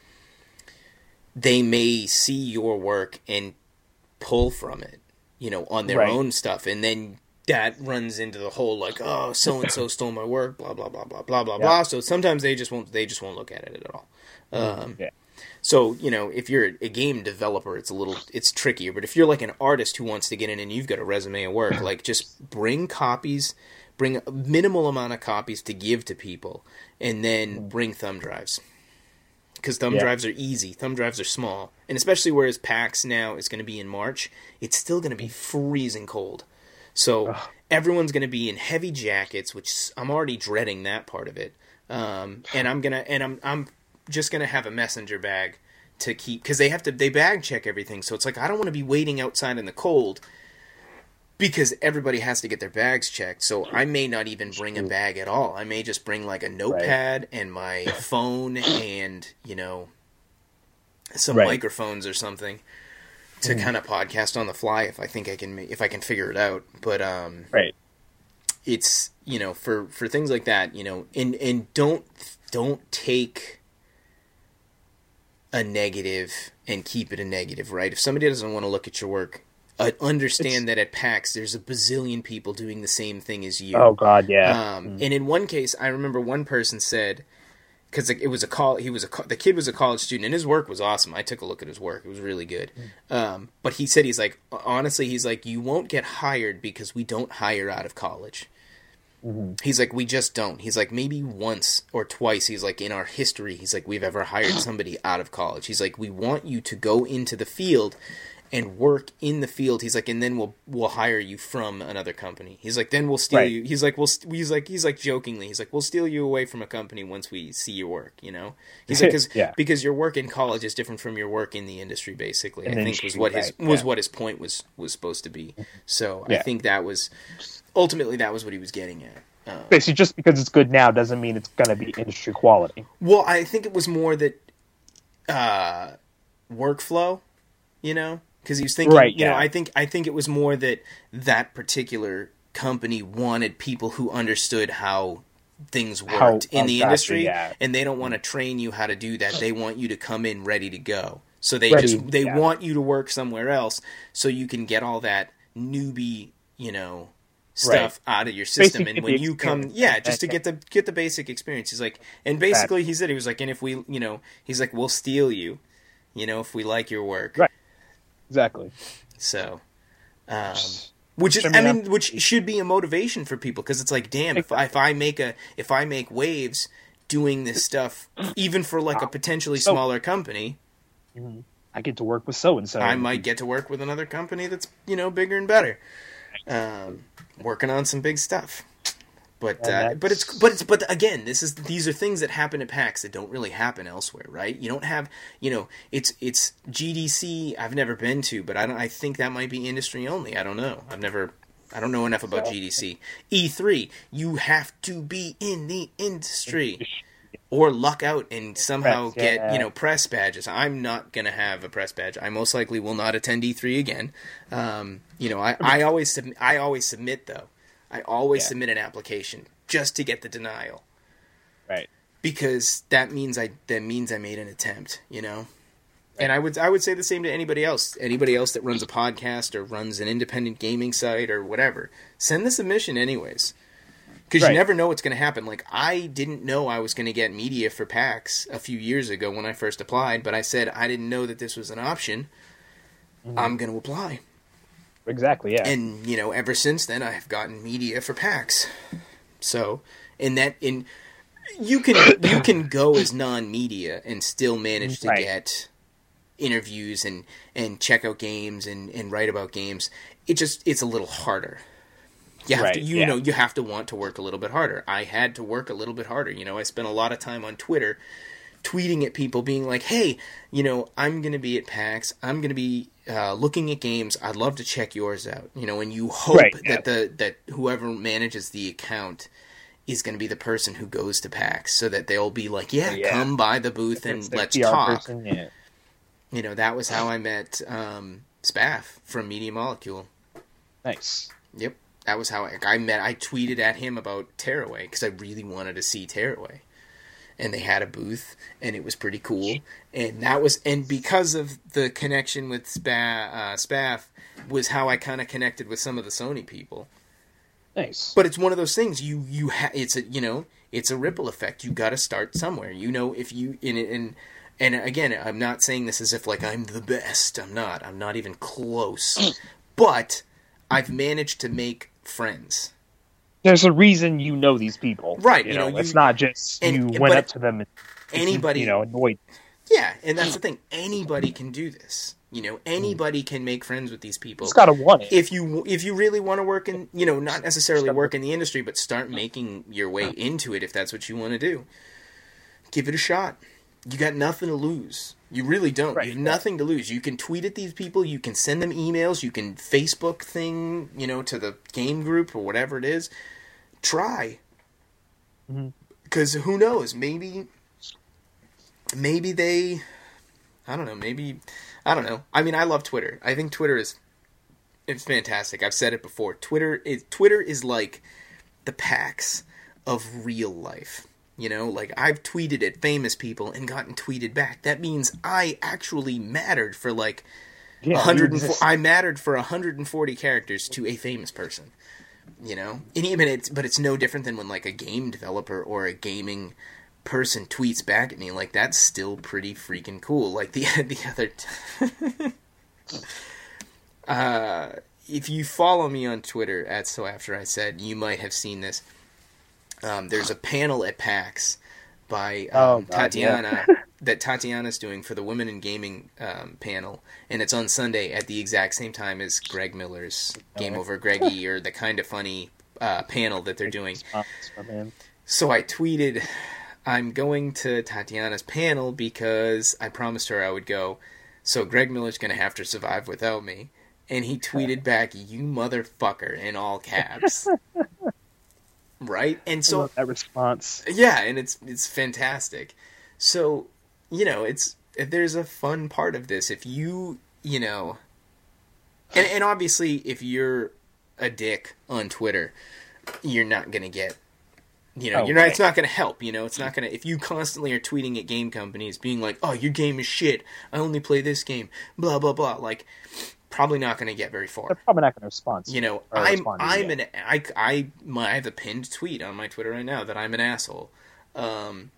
they may see your work and pull from it, you know, on their right. own stuff. And then that runs into the whole, like, oh, so-and-so stole my work, blah, blah, blah, blah, blah, blah, yeah. blah. So sometimes they just won't, they just won't look at it at all. Um, yeah. So, you know, if you're a game developer, it's a little, it's trickier. But if you're like an artist who wants to get in and you've got a resume of work, like just bring copies, bring a minimal amount of copies to give to people, and then bring thumb drives. Because thumb yeah. drives are easy. Thumb drives are small. And especially whereas PAX now is going to be in March, it's still going to be freezing cold. So Ugh. everyone's going to be in heavy jackets, which I'm already dreading that part of it. Um, and I'm going to and I'm I'm just going to have a messenger bag to keep, cuz they have to they bag check everything. So it's like I don't want to be waiting outside in the cold because everybody has to get their bags checked. So I may not even bring a bag at all. I may just bring like a notepad right. and my phone and, you know, some right. microphones or something to mm. kind of podcast on the fly if I think I can if I can figure it out. But um right. it's, you know, for for things like that, you know, and and don't don't take a negative and keep it a negative, right? If somebody doesn't want to look at your work, Uh, understand it's, that at PAX there's a bazillion people doing the same thing as you. Oh God, yeah. Um, mm. And in one case, I remember one person said, because it was a call, he was a the kid was a college student, and his work was awesome. I took a look at his work; it was really good. Mm. Um, but he said he's like, honestly, he's like, you won't get hired because we don't hire out of college. Mm-hmm. He's like, we just don't. He's like, maybe once or twice. He's like, in our history, he's like, we've ever hired somebody out of college. He's like, we want you to go into the field and work in the field. He's like, and then we'll we'll hire you from another company. He's like, then we'll steal right. you. He's like, we'll he's like he's like jokingly. He's like, we'll steal you away from a company once we see your work. You know, he's like, cause, yeah. because your work in college is different from your work in the industry. Basically, in I think industry, was what right. his was yeah. what his point was was supposed to be. So yeah. I think that was ultimately that was what he was getting at. Um, Basically, just because it's good now doesn't mean it's going to be industry quality. Well, I think it was more that uh, workflow, you know. Because he was thinking, right, you yeah. know, I think I think it was more that that particular company wanted people who understood how things worked how, in the exactly, industry, yeah. and they don't want to train you how to do that. They want you to come in ready to go. So they ready, just they yeah. want you to work somewhere else so you can get all that newbie, you know, stuff right. out of your system. Basic and when you come, yeah, just to get the get the basic experience. He's like, and basically he said, he was like, and if we, you know, he's like, we'll steal you, you know, if we like your work. Right. Exactly. So, um, which is, I mean, which should be a motivation for people, because it's like, damn, if I, if I make a, if I make waves doing this stuff, even for like a potentially so, smaller company, I get to work with so and so. I might get to work with another company that's, you know, bigger and better, um, working on some big stuff. But uh, but it's but it's but again, this is these are things that happen at PAX that don't really happen elsewhere, right? You don't have, you know, it's it's G D C. I've never been to, but I don't. I think that might be industry only. I don't know. I've never. I don't know enough about G D C. E three, you have to be in the industry or luck out and somehow press, get yeah. you know press badges. I'm not gonna have a press badge. I most likely will not attend E three again. Um, you know, I, I always sub- I always submit though. I always yeah. submit an application just to get the denial, right? Because that means I that means I made an attempt, you know. Right. And I would I would say the same to anybody else, anybody else that runs a podcast or runs an independent gaming site or whatever. Send the submission anyways, because right. you never know what's going to happen. Like, I didn't know I was going to get media for PAX a few years ago when I first applied, but I said I didn't know that this was an option. Mm-hmm. I'm going to apply. Exactly, yeah. And, you know, ever since then, I've gotten media for PAX. So, in that, in you can you can go as non-media and still manage to right. get interviews and, and check out games and, and write about games. It just, it's a little harder. You have right, to, you yeah. know, you have to want to work a little bit harder. I had to work a little bit harder. You know, I spent a lot of time on Twitter tweeting at people being like, hey, you know, I'm going to be at PAX. I'm going to be uh, looking at games. I'd love to check yours out. You know, and you hope right, that yeah. the that whoever manages the account is going to be the person who goes to PAX, so that they'll be like, yeah, yeah. come by the booth and let's P R talk. Person, yeah. You know, that was how I met um, Spaff from Media Molecule. Nice. Yep. That was how I, I met. I tweeted at him about Tearaway because I really wanted to see Tearaway. And they had a booth, and it was pretty cool. And that was, and because of the connection with Spa, uh, Spaff, was how I kind of connected with some of the Sony people. Nice. But it's one of those things. You you ha- it's a you know it's a ripple effect. You got to start somewhere. You know, if you in and and again, I'm not saying this as if like I'm the best. I'm not. I'm not even close. But I've managed to make friends. There's a reason you know these people, right? You, you know, know, it's you, not just and, you went up to them and anybody, you know, annoyed. Yeah, and that's the thing. Anybody can do this. You know, anybody can make friends with these people. It's got to want it. If you if you really want to work in, you know, not necessarily work in the industry, but start making your way into it if that's what you want to do. Give it a shot. You got nothing to lose. You really don't. Right. You have nothing to lose. You can tweet at these people. You can send them emails. You can Facebook thing, you know, to the game group or whatever it is. Try. Because mm-hmm. who knows? Maybe, maybe they, I don't know, maybe, I don't know. I mean, I love Twitter. I think Twitter is, it's fantastic. I've said it before. Twitter is, Twitter is like the PAX of real life. You know, like, I've tweeted at famous people and gotten tweeted back. That means I actually mattered for, like, yeah, one hundred four, I mattered for one hundred forty characters to a famous person. You know? And even it's, but it's no different than when, like, a game developer or a gaming person tweets back at me. Like, that's still pretty freaking cool. Like, the, the other... T- uh, if you follow me on Twitter, at So After I Said, you might have seen this. Um, there's a panel at PAX by um, oh, God, Tatiana yeah. that Tatiana's doing for the Women in Gaming um, panel, and it's on Sunday at the exact same time as Greg Miller's Game Over Greggy or the Kind of Funny uh, panel that they're doing. So I tweeted, I'm going to Tatiana's panel because I promised her I would go, so Greg Miller's going to have to survive without me. And he tweeted back, you motherfucker, in all caps. Right? And so I love that response. Yeah, and it's it's fantastic. So, you know, it's there's a fun part of this. If you, you know, and, and obviously if you're a dick on Twitter, you're not going to get, you know, oh, you're not, right. It's not going to help, you know, it's not going to, if you constantly are tweeting at game companies being like, oh, your game is shit, I only play this game, blah, blah, blah, like, probably not going to get very far. They're probably not going to respond. You know, I'm I'm an I I my, I have a pinned tweet on my Twitter right now that I'm an asshole. Um,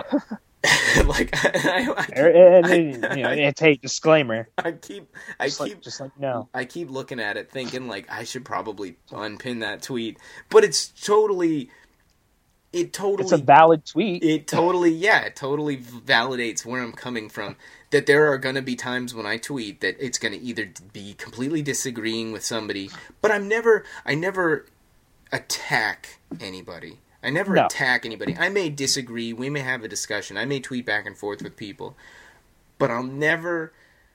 like I, I, I, I, you know, it's a disclaimer. I keep I just keep like, just like no. I keep looking at it, thinking like I should probably unpin that tweet, but it's totally. It totally. It's a valid tweet. It totally, yeah, it totally validates where I'm coming from. That there are going to be times when I tweet that it's going to either be completely disagreeing with somebody, but I'm never, I never attack anybody. I never no. attack anybody. I may disagree. We may have a discussion. I may tweet back and forth with people, but I'll never,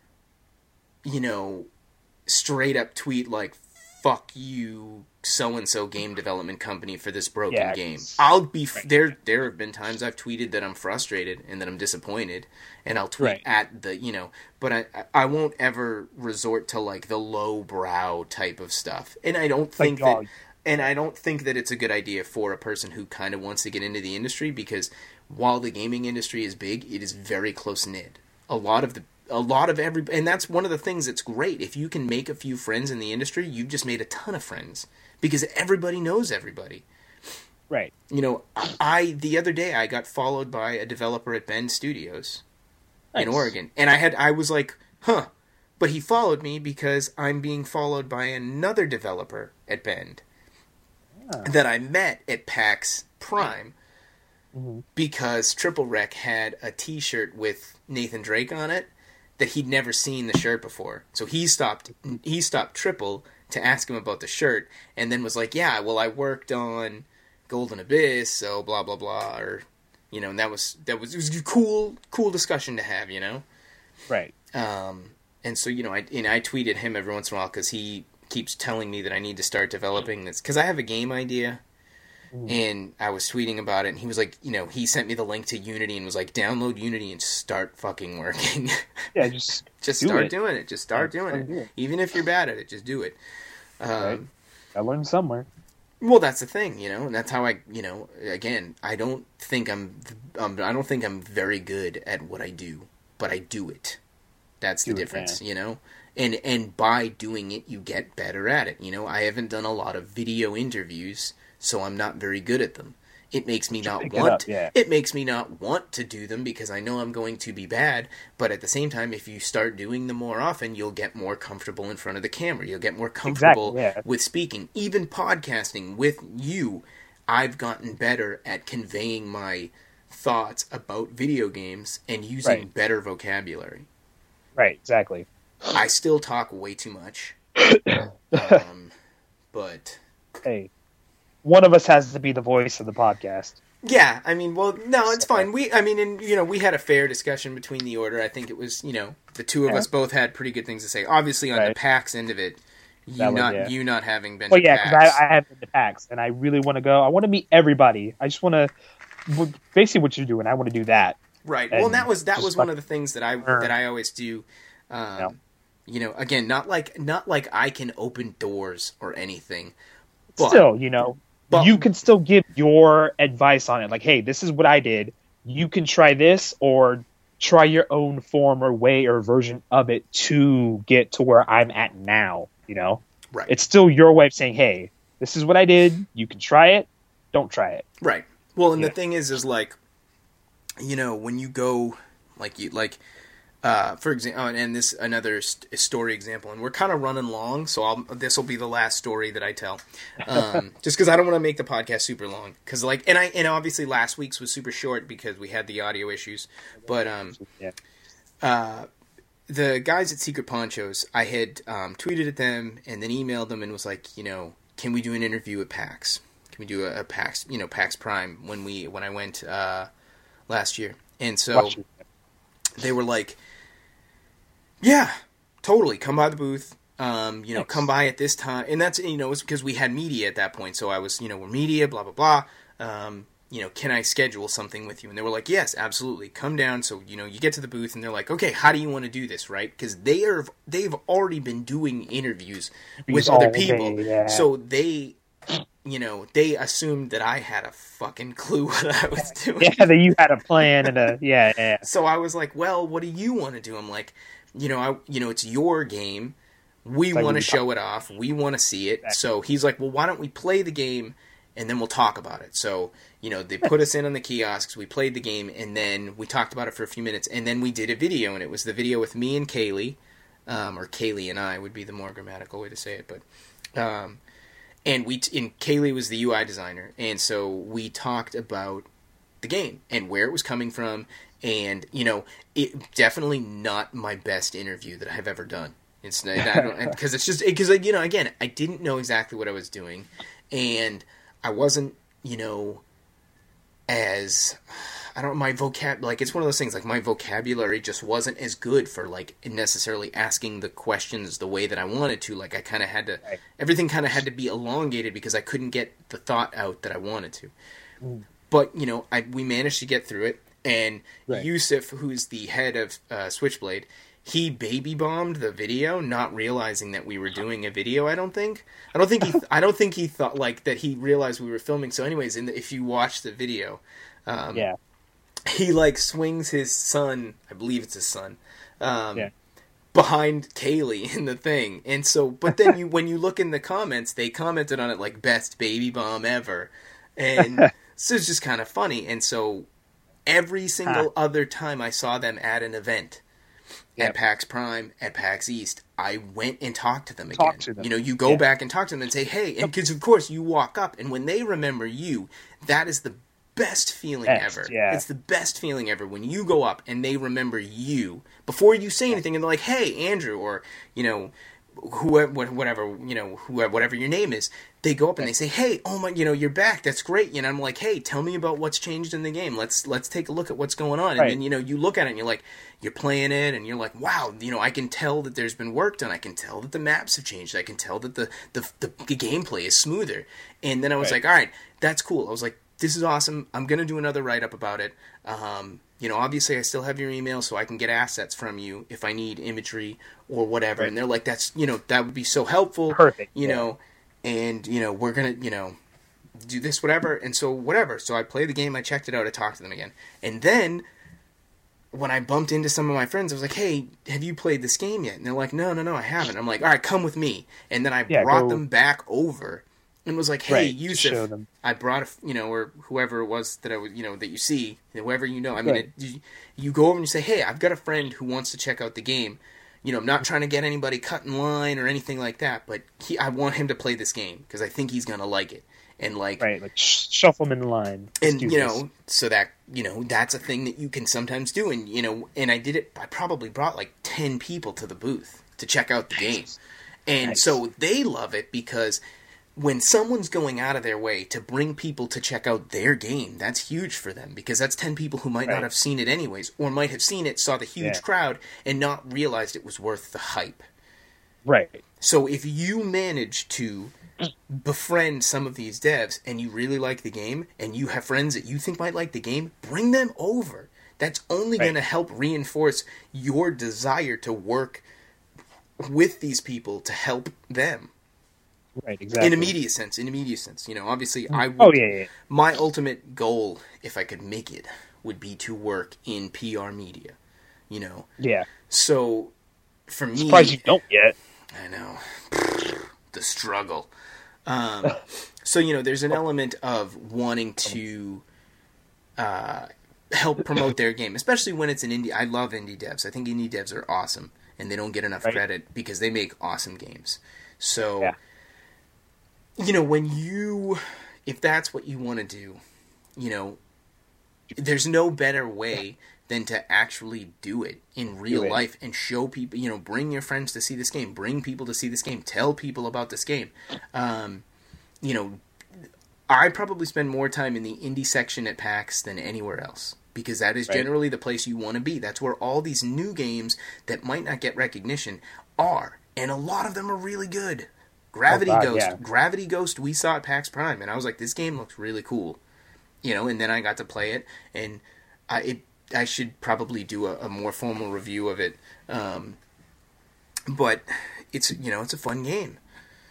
you know, straight up tweet like, fuck you, so-and-so game development company for this broken yeah, game. I'll be... F- right. There There have been times I've tweeted that I'm frustrated and that I'm disappointed, and I'll tweet right. at the, you know... But I I won't ever resort to, like, the low-brow type of stuff. And I don't think like, that... Oh, and I don't think that it's a good idea for a person who kind of wants to get into the industry, because while the gaming industry is big, it is very close-knit. A lot of the... A lot of every, and that's one of the things that's great. If you can make a few friends in the industry, you've just made a ton of friends because everybody knows everybody. Right. You know, I the other day I got followed by a developer at Bend Studios nice. in Oregon, and I had I was like, huh, but he followed me because I'm being followed by another developer at Bend oh. that I met at PAX Prime. Mm-hmm. Because Triple Rec had a T-shirt with Nathan Drake on it that he'd never seen the shirt before. So he stopped he stopped Triple to ask him about the shirt, and then was like, yeah, well, I worked on Golden Abyss, so blah, blah, blah, or, you know, and that was, that was, it was a cool, cool discussion to have, you know? Right. Um, and so, you know, I, and I tweeted him every once in a while, because he keeps telling me that I need to start developing this, because I have a game idea, mm. and I was tweeting about it, and he was like, you know, he sent me the link to Unity, and was like, download Unity and start fucking working. Yeah, just Just do start it. doing it. Just start yeah, doing it. it. Even if you're bad at it, just do it. Um, right. I learned somewhere. Well, that's the thing, you know, and that's how I, you know, again, I don't think I'm, um, I don't think I'm very good at what I do, but I do it. That's do the difference, it, you know, and and by doing it, you get better at it. You know, I haven't done a lot of video interviews, so I'm not very good at them. It makes me not want. It, yeah. it makes me not want to do them because I know I'm going to be bad. But at the same time, if you start doing them more often, you'll get more comfortable in front of the camera. You'll get more comfortable exactly, yeah. with speaking. Even podcasting with you, I've gotten better at conveying my thoughts about video games and using right. better vocabulary. Right. Exactly. I still talk way too much. um, but hey. One of us has to be the voice of the podcast. Yeah, I mean, well, no, it's fine. We, I mean, and, you know, we had a fair discussion between the order. I think it was, you know, the two of yeah. us both had pretty good things to say. Obviously, on right. the PAX end of it, you was, not yeah. you not having been well, to yeah, PAX. Well, yeah, because I, I have been to PAX, and I really want to go. I want to meet everybody. I just want to, basically what you're doing, I want to do that. Right. Well, and that was that was one of the things that I that I always do. Um, yeah. You know, again, not like not like I can open doors or anything. But, Still, you know. But you can still give your advice on it. Like, hey, this is what I did. You can try this or try your own form or way or version of it to get to where I'm at now, you know? Right. It's still your way of saying, hey, this is what I did. You can try it. Don't try it. Right. Well, and yeah. the thing is, is like, you know, when you go, like, you like... Uh, for example, and this another st- story example, and we're kind of running long, so this will be the last story that I tell, um, just because I don't want to make the podcast super long. Because like, and I and obviously last week's was super short because we had the audio issues, but um, yeah. uh, the guys at Secret Ponchos, I had um, tweeted at them and then emailed them and was like, you know, can we do an interview at PAX? Can we do a, a PAX, you know, PAX Prime when we when I went uh, last year? And so they were like, yeah, totally. Come by the booth. Um, you know, Thanks. come by at this time. And that's, you know, it's because we had media at that point. So I was, you know, we're media, blah, blah, blah. Um, you know, can I schedule something with you? And they were like, yes, absolutely. Come down. So, you know, you get to the booth and they're like, okay, how do you want to do this, right? Because they are, they've already been doing interviews with other people. Day, yeah. So they, you know, they assumed that I had a fucking clue what I was doing. Yeah, that you had a plan and a, yeah, yeah. So I was like, well, what do you want to do? I'm like, you know, I, you know, it's your game. we like want to we show it off. We want to see it. Exactly. So he's like, well, why don't we play the game and then we'll talk about it. So, you know, they put us in on the kiosks. We played the game and then we talked about it for a few minutes. And then we did a video, and it was the video with me and Kaylee, um, or Kaylee and I would be the more grammatical way to say it. But, um, and we, t- and Kaylee was the U I designer. And so we talked about the game and where it was coming from. And, you know, it definitely not my best interview that I've ever done. It's because it's just because you know again I didn't know exactly what I was doing, and I wasn't you know as I don't my vocab like it's one of those things like my vocabulary just wasn't as good for like necessarily asking the questions the way that I wanted to. Like I kind of had to Right. everything kind of had to be elongated because I couldn't get the thought out that I wanted to. Mm. But you know I we managed to get through it, and Right. Yusuf, who's the head of uh, Switchblade. He baby bombed the video, not realizing that we were doing a video. I don't think. I don't think he. I don't think he thought like that. He realized we were filming. So, anyways, in the, if you watch the video, um, Yeah. he like swings his son. I believe it's his son. Um, Yeah. Behind Kaylee in the thing, and so. But then you, when you look in the comments, they commented on it like best baby bomb ever, and so it's just kind of funny. And so, every single Huh. other time I saw them at an event. Yep. At PAX Prime, at PAX East, I went and talked to them Talk again. to them. You know, you go Yeah. back and talk to them and say, hey, and because of course you walk up, and when they remember you, that is the best feeling Best, ever. yeah. It's the best feeling ever when you go up and they remember you before you say anything, and they're like, hey, Andrew, or, you know, whoever, whatever, you know, whoever, whatever your name is, they go up and they say, hey, oh my, you know, you're back. That's great. You know, I'm like, hey, tell me about what's changed in the game. Let's, let's take a look at what's going on. And Right. then, you know, you look at it and you're like, you're playing it and you're like, wow, you know, I can tell that there's been work done. I can tell that the maps have changed. I can tell that the, the, the, the gameplay is smoother. And then I was Right. like, all right, that's cool. I was like, this is awesome. I'm going to do another write-up about it. Um, you know, obviously I still have your email so I can get assets from you if I need imagery or whatever. Right. And they're like, that's, you know, that would be so helpful. Perfect, You yeah. know, and, you know, we're going to, you know, do this, whatever. And so whatever. So I played the game. I checked it out. I talked to them again. And then when I bumped into some of my friends, I was like, hey, have you played this game yet? And they're like, no, no, no, I haven't. I'm like, all right, come with me. And then I Yeah, brought go- them back over and was like, hey, Right, to Yusuf, show them. I brought, a, you know, or whoever it was that I was, you know, that you see, whoever you know. I mean, Right. it, you, you go over and you say, hey, I've got a friend who wants to check out the game. You know, I'm not trying to get anybody cut in line or anything like that, but he, I want him to play this game because I think he's going to like it. And, like, Right, like sh- shuffle them in line. Let's and do you this. know, so that, you know, that's a thing that you can sometimes do. And, you know, and I did it, I probably brought like ten people to the booth to check out the game. And Nice. so they love it because when someone's going out of their way to bring people to check out their game, that's huge for them because that's ten people who might Right. not have seen it anyways, or might have seen it, saw the huge Yeah. crowd, and not realized it was worth the hype. Right. So if you manage to befriend some of these devs and you really like the game and you have friends that you think might like the game, bring them over. That's only Right. going to help reinforce your desire to work with these people to help them. Right, exactly. In immediate sense, in immediate sense. You know, obviously I would, Oh, yeah, yeah. my ultimate goal, if I could make it, would be to work in P R media. You know. Yeah. So for me, Surprised you don't yet. I know. The struggle. Um, so, you know, there's an element of wanting to uh, help promote their game, especially when it's an indie. I love indie devs. I think indie devs are awesome, and they don't get enough Right. credit because they make awesome games. So, Yeah. you know, when you, if that's what you want to do, you know, there's no better way than to actually do it in real Do it. life and show people, you know, bring your friends to see this game, bring people to see this game, tell people about this game. Um, you know, I probably spend more time in the indie section at PAX than anywhere else because that is Right. generally the place you want to be. That's where all these new games that might not get recognition are, and a lot of them are really good. Gravity Oh, God, Ghost, yeah. Gravity Ghost, we saw at PAX Prime, and I was like, this game looks really cool, you know. And then I got to play it, and I it I should probably do a, a more formal review of it, um, but it's you know it's a fun game.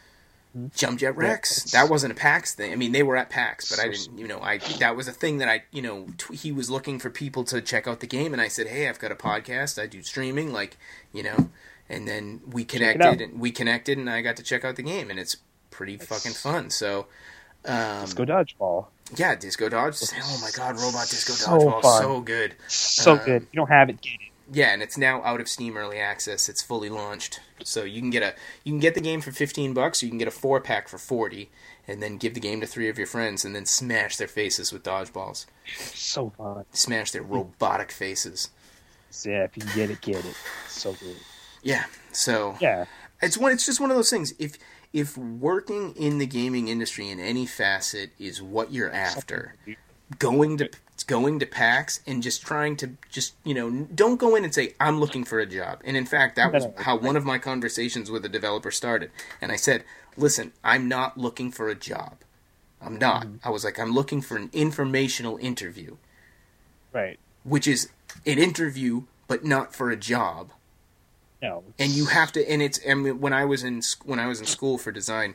Jump Jet Rex. it's- That wasn't a PAX thing. I mean, they were at PAX, but I didn't. You know, I that was a thing that I you know t- he was looking for people to check out the game, and I said, hey, I've got a podcast. I do streaming, like you know, and then we connected, and we connected, and I got to check out the game, and it's pretty it's... fucking fun. So, um, Disco Dodgeball. Yeah, Disco Dodge. Oh my god, Robot Disco so Dodgeball, fun. so good, so um, good. You don't have it, get it. Yeah, and it's now out of Steam Early Access. It's fully launched, so you can get a you can get the game for fifteen bucks, or you can get a four pack for forty, and then give the game to three of your friends, and then smash their faces with dodgeballs. So fun. Smash their robotic faces. Yeah, if you can get it, get it. So good. Yeah. So yeah, it's one. It's just one of those things. If if working in the gaming industry in any facet is what you're after, going to going to PAX and just trying to just, you know, don't go in and say, I'm looking for a job. And in fact, that was how one of my conversations with a developer started. And I said, listen, I'm not looking for a job. I'm not. Mm-hmm. I was like, I'm looking for an informational interview. Right. Which is an interview, but not for a job. No. And you have to, and it's, and when I was in, when I was in school for design,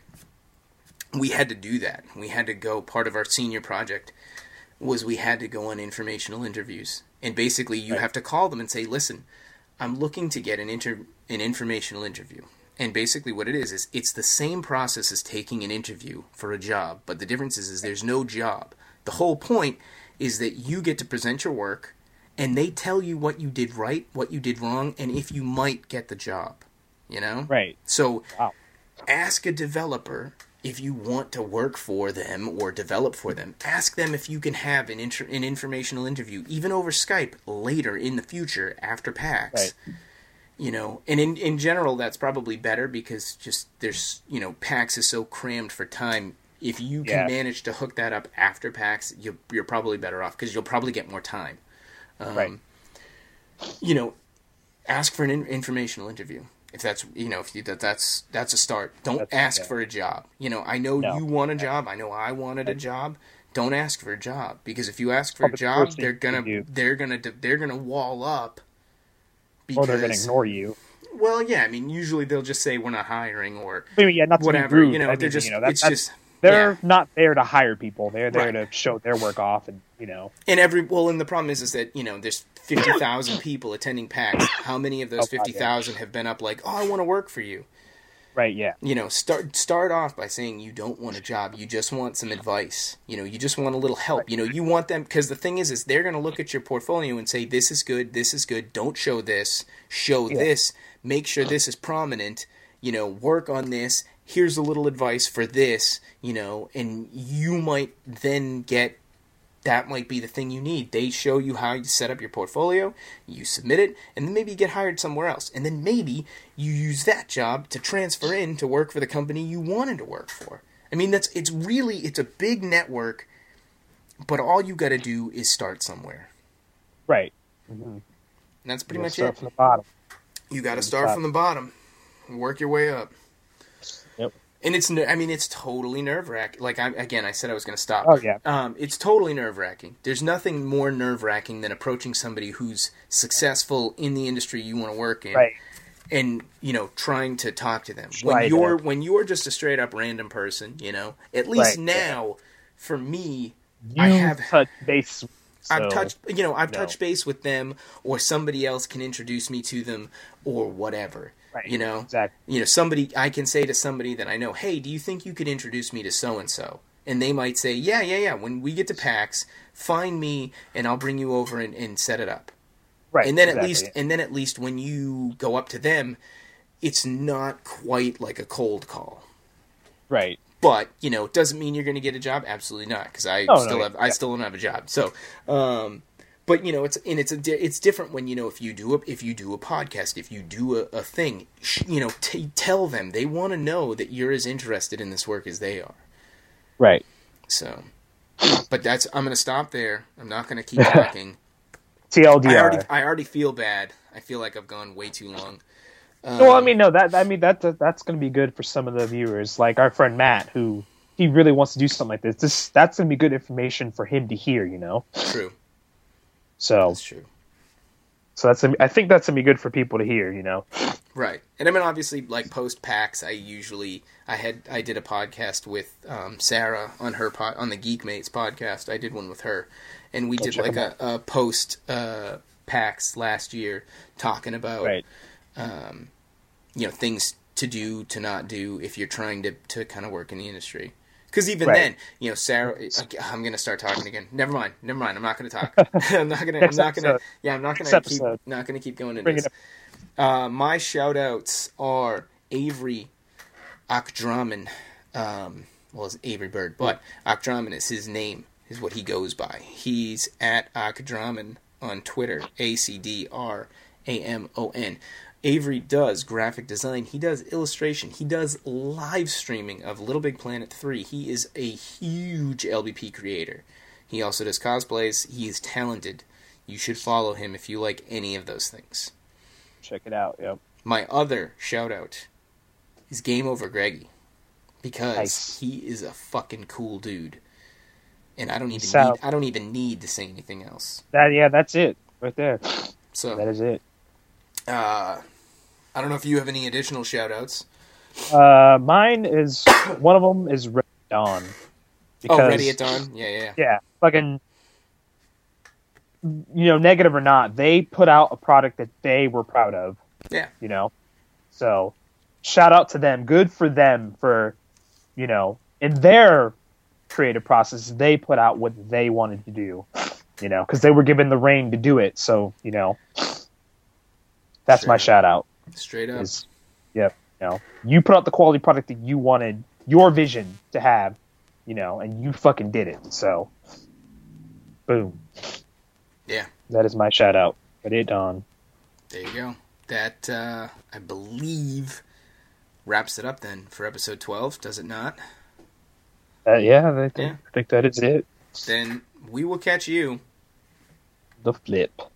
we had to do that. We had to go, part of our senior project was we had to go on informational interviews. And basically you right. have to call them and say, listen, I'm looking to get an inter an informational interview. And basically what it is, is it's the same process as taking an interview for a job. But the difference is, is there's no job. The whole point is that you get to present your work, and they tell you what you did right, what you did wrong, and if you might get the job. You know? Right. So wow. ask a developer if you want to work for them or develop for them. Ask them if you can have an, inter- an informational interview, even over Skype, later in the future after PAX. Right. You know, and in, in general, that's probably better because just there's, you know, PAX is so crammed for time. If you can yeah. manage to hook that up after PAX, you're, you're probably better off because you'll probably get more time. Um, right. You know, ask for an in- informational interview. If that's, you know, if you, that that's that's a start. Don't that's, ask yeah. for a job. You know, I know no. you want a job. I know I wanted a job. Don't ask for a job because if you ask for a job, they're gonna they're gonna they're gonna wall up. Because, or they're gonna ignore you. Well, yeah, I mean, usually they'll just say we're not hiring or I mean, yeah, not to whatever. Be rude, you know, I they're mean, just you know, that, it's just they're yeah. not there to hire people. They're there right. to show their work off, and you know. And every well, and the problem is, is that you know, there's fifty thousand people attending PAX. How many of those fifty thousand have been up like, oh, I want to work for you? Right. Yeah. You know, start start off by saying you don't want a job. You just want some advice. You know, you just want a little help. You know, you want them because the thing is, is they're going to look at your portfolio and say, this is good, this is good. Don't show this. Show yeah. this. Make sure this is prominent. You know, work on this. Here's a little advice for this. You know, and you might then get. That might be the thing you need. They show you how you set up your portfolio, you submit it, and then maybe you get hired somewhere else. And then maybe you use that job to transfer in to work for the company you wanted to work for. I mean, that's it's really, it's a big network, but all you got to do is start somewhere. Right. Mm-hmm. And that's pretty you much start it. From the bottom. You got to start from the bottom and work your way up. Yep. And it's, I mean, it's totally nerve-wracking. Like, I, again, I said I was going to stop. Oh, yeah. Um, it's totally nerve-wracking. There's nothing more nerve-wracking than approaching somebody who's successful in the industry you want to work in. Right. And, you know, trying to talk to them. Try when you're to. when you're just a straight-up random person, you know, at least right. now, yeah. for me, you I have... touched base... So, I've touched, you know, I've no. touched base with them, or somebody else can introduce me to them, or whatever. Right. You know, exactly. You know, somebody I can say to somebody that I know, hey, do you think you could introduce me to so and so? And they might say, yeah, yeah, yeah. When we get to PAX, find me, and I'll bring you over and, and set it up. Right. And then exactly. at least, and then at least when you go up to them, it's not quite like a cold call. Right. But, you know, it doesn't mean you're going to get a job. Absolutely not, because I oh, still no, have yeah. I still don't have a job. So, um, but you know, it's and it's a it's different when you know if you do a if you do a podcast, if you do a, a thing, you know, t- tell them they want to know that you're as interested in this work as they are. Right. So, but that's I'm going to stop there. I'm not going to keep talking. T L D R. I already I already feel bad. I feel like I've gone way too long. Um, well, I mean, no, that I mean that that's going to be good for some of the viewers, like our friend Matt, who he really wants to do something like this. This that's going to be good information for him to hear, you know. True. So that's true. So that's I think that's gonna be good for people to hear, you know. Right, and I mean obviously like post PAX, I usually I had I did a podcast with um, Sarah on her pod, on the Geek Mates podcast. I did one with her, and we I'll did like a, a post uh, PAX last year talking about right. um, you know, things to do, to not do if you're trying to, to kind of work in the industry. Because even Right. then, you know, Sarah, I'm going to start talking again. Never mind. Never mind. I'm not going to talk. I'm not going to, I'm not going to, yeah, I'm not going to keep, episode. not going to keep going into Bring it this. Uh, my shout outs are Avery Akdraman. Um, well, it's Avery Bird, but Akdraman is his name, is what he goes by. He's at Akdraman on Twitter, A C D R A M O N. Avery does graphic design, he does illustration, he does live streaming of Little Big Planet three. He is a huge L B P creator. He also does cosplays. He is talented. You should follow him if you like any of those things. Check it out. Yep. My other shout out is Game Over Greggy, because Nice. he is a fucking cool dude. And I don't even Sound- need I don't even need to say anything else. That yeah, that's it right there. So That is it. uh I don't know if you have any additional shout outs. Uh, mine is one of them is Ready at Dawn. Oh, Ready at Dawn? Yeah, yeah, yeah. Yeah, fucking. You know, negative or not, they put out a product that they were proud of. Yeah. You know, so shout out to them. Good for them for, you know, in their creative process, they put out what they wanted to do. You know, because they were given the reign to do it. So you know, that's Straight my up. shout out. Straight up. Is, yeah, you know, you put out the quality product that you wanted, your vision to have, you know, and you fucking did it. So, boom. Yeah. That is my shout out. Ready at Dawn. There you go. That, uh, I believe, wraps it up then for episode twelve, does it not? Uh, yeah, I think, Yeah. I think that is it. Then we will catch you The flip.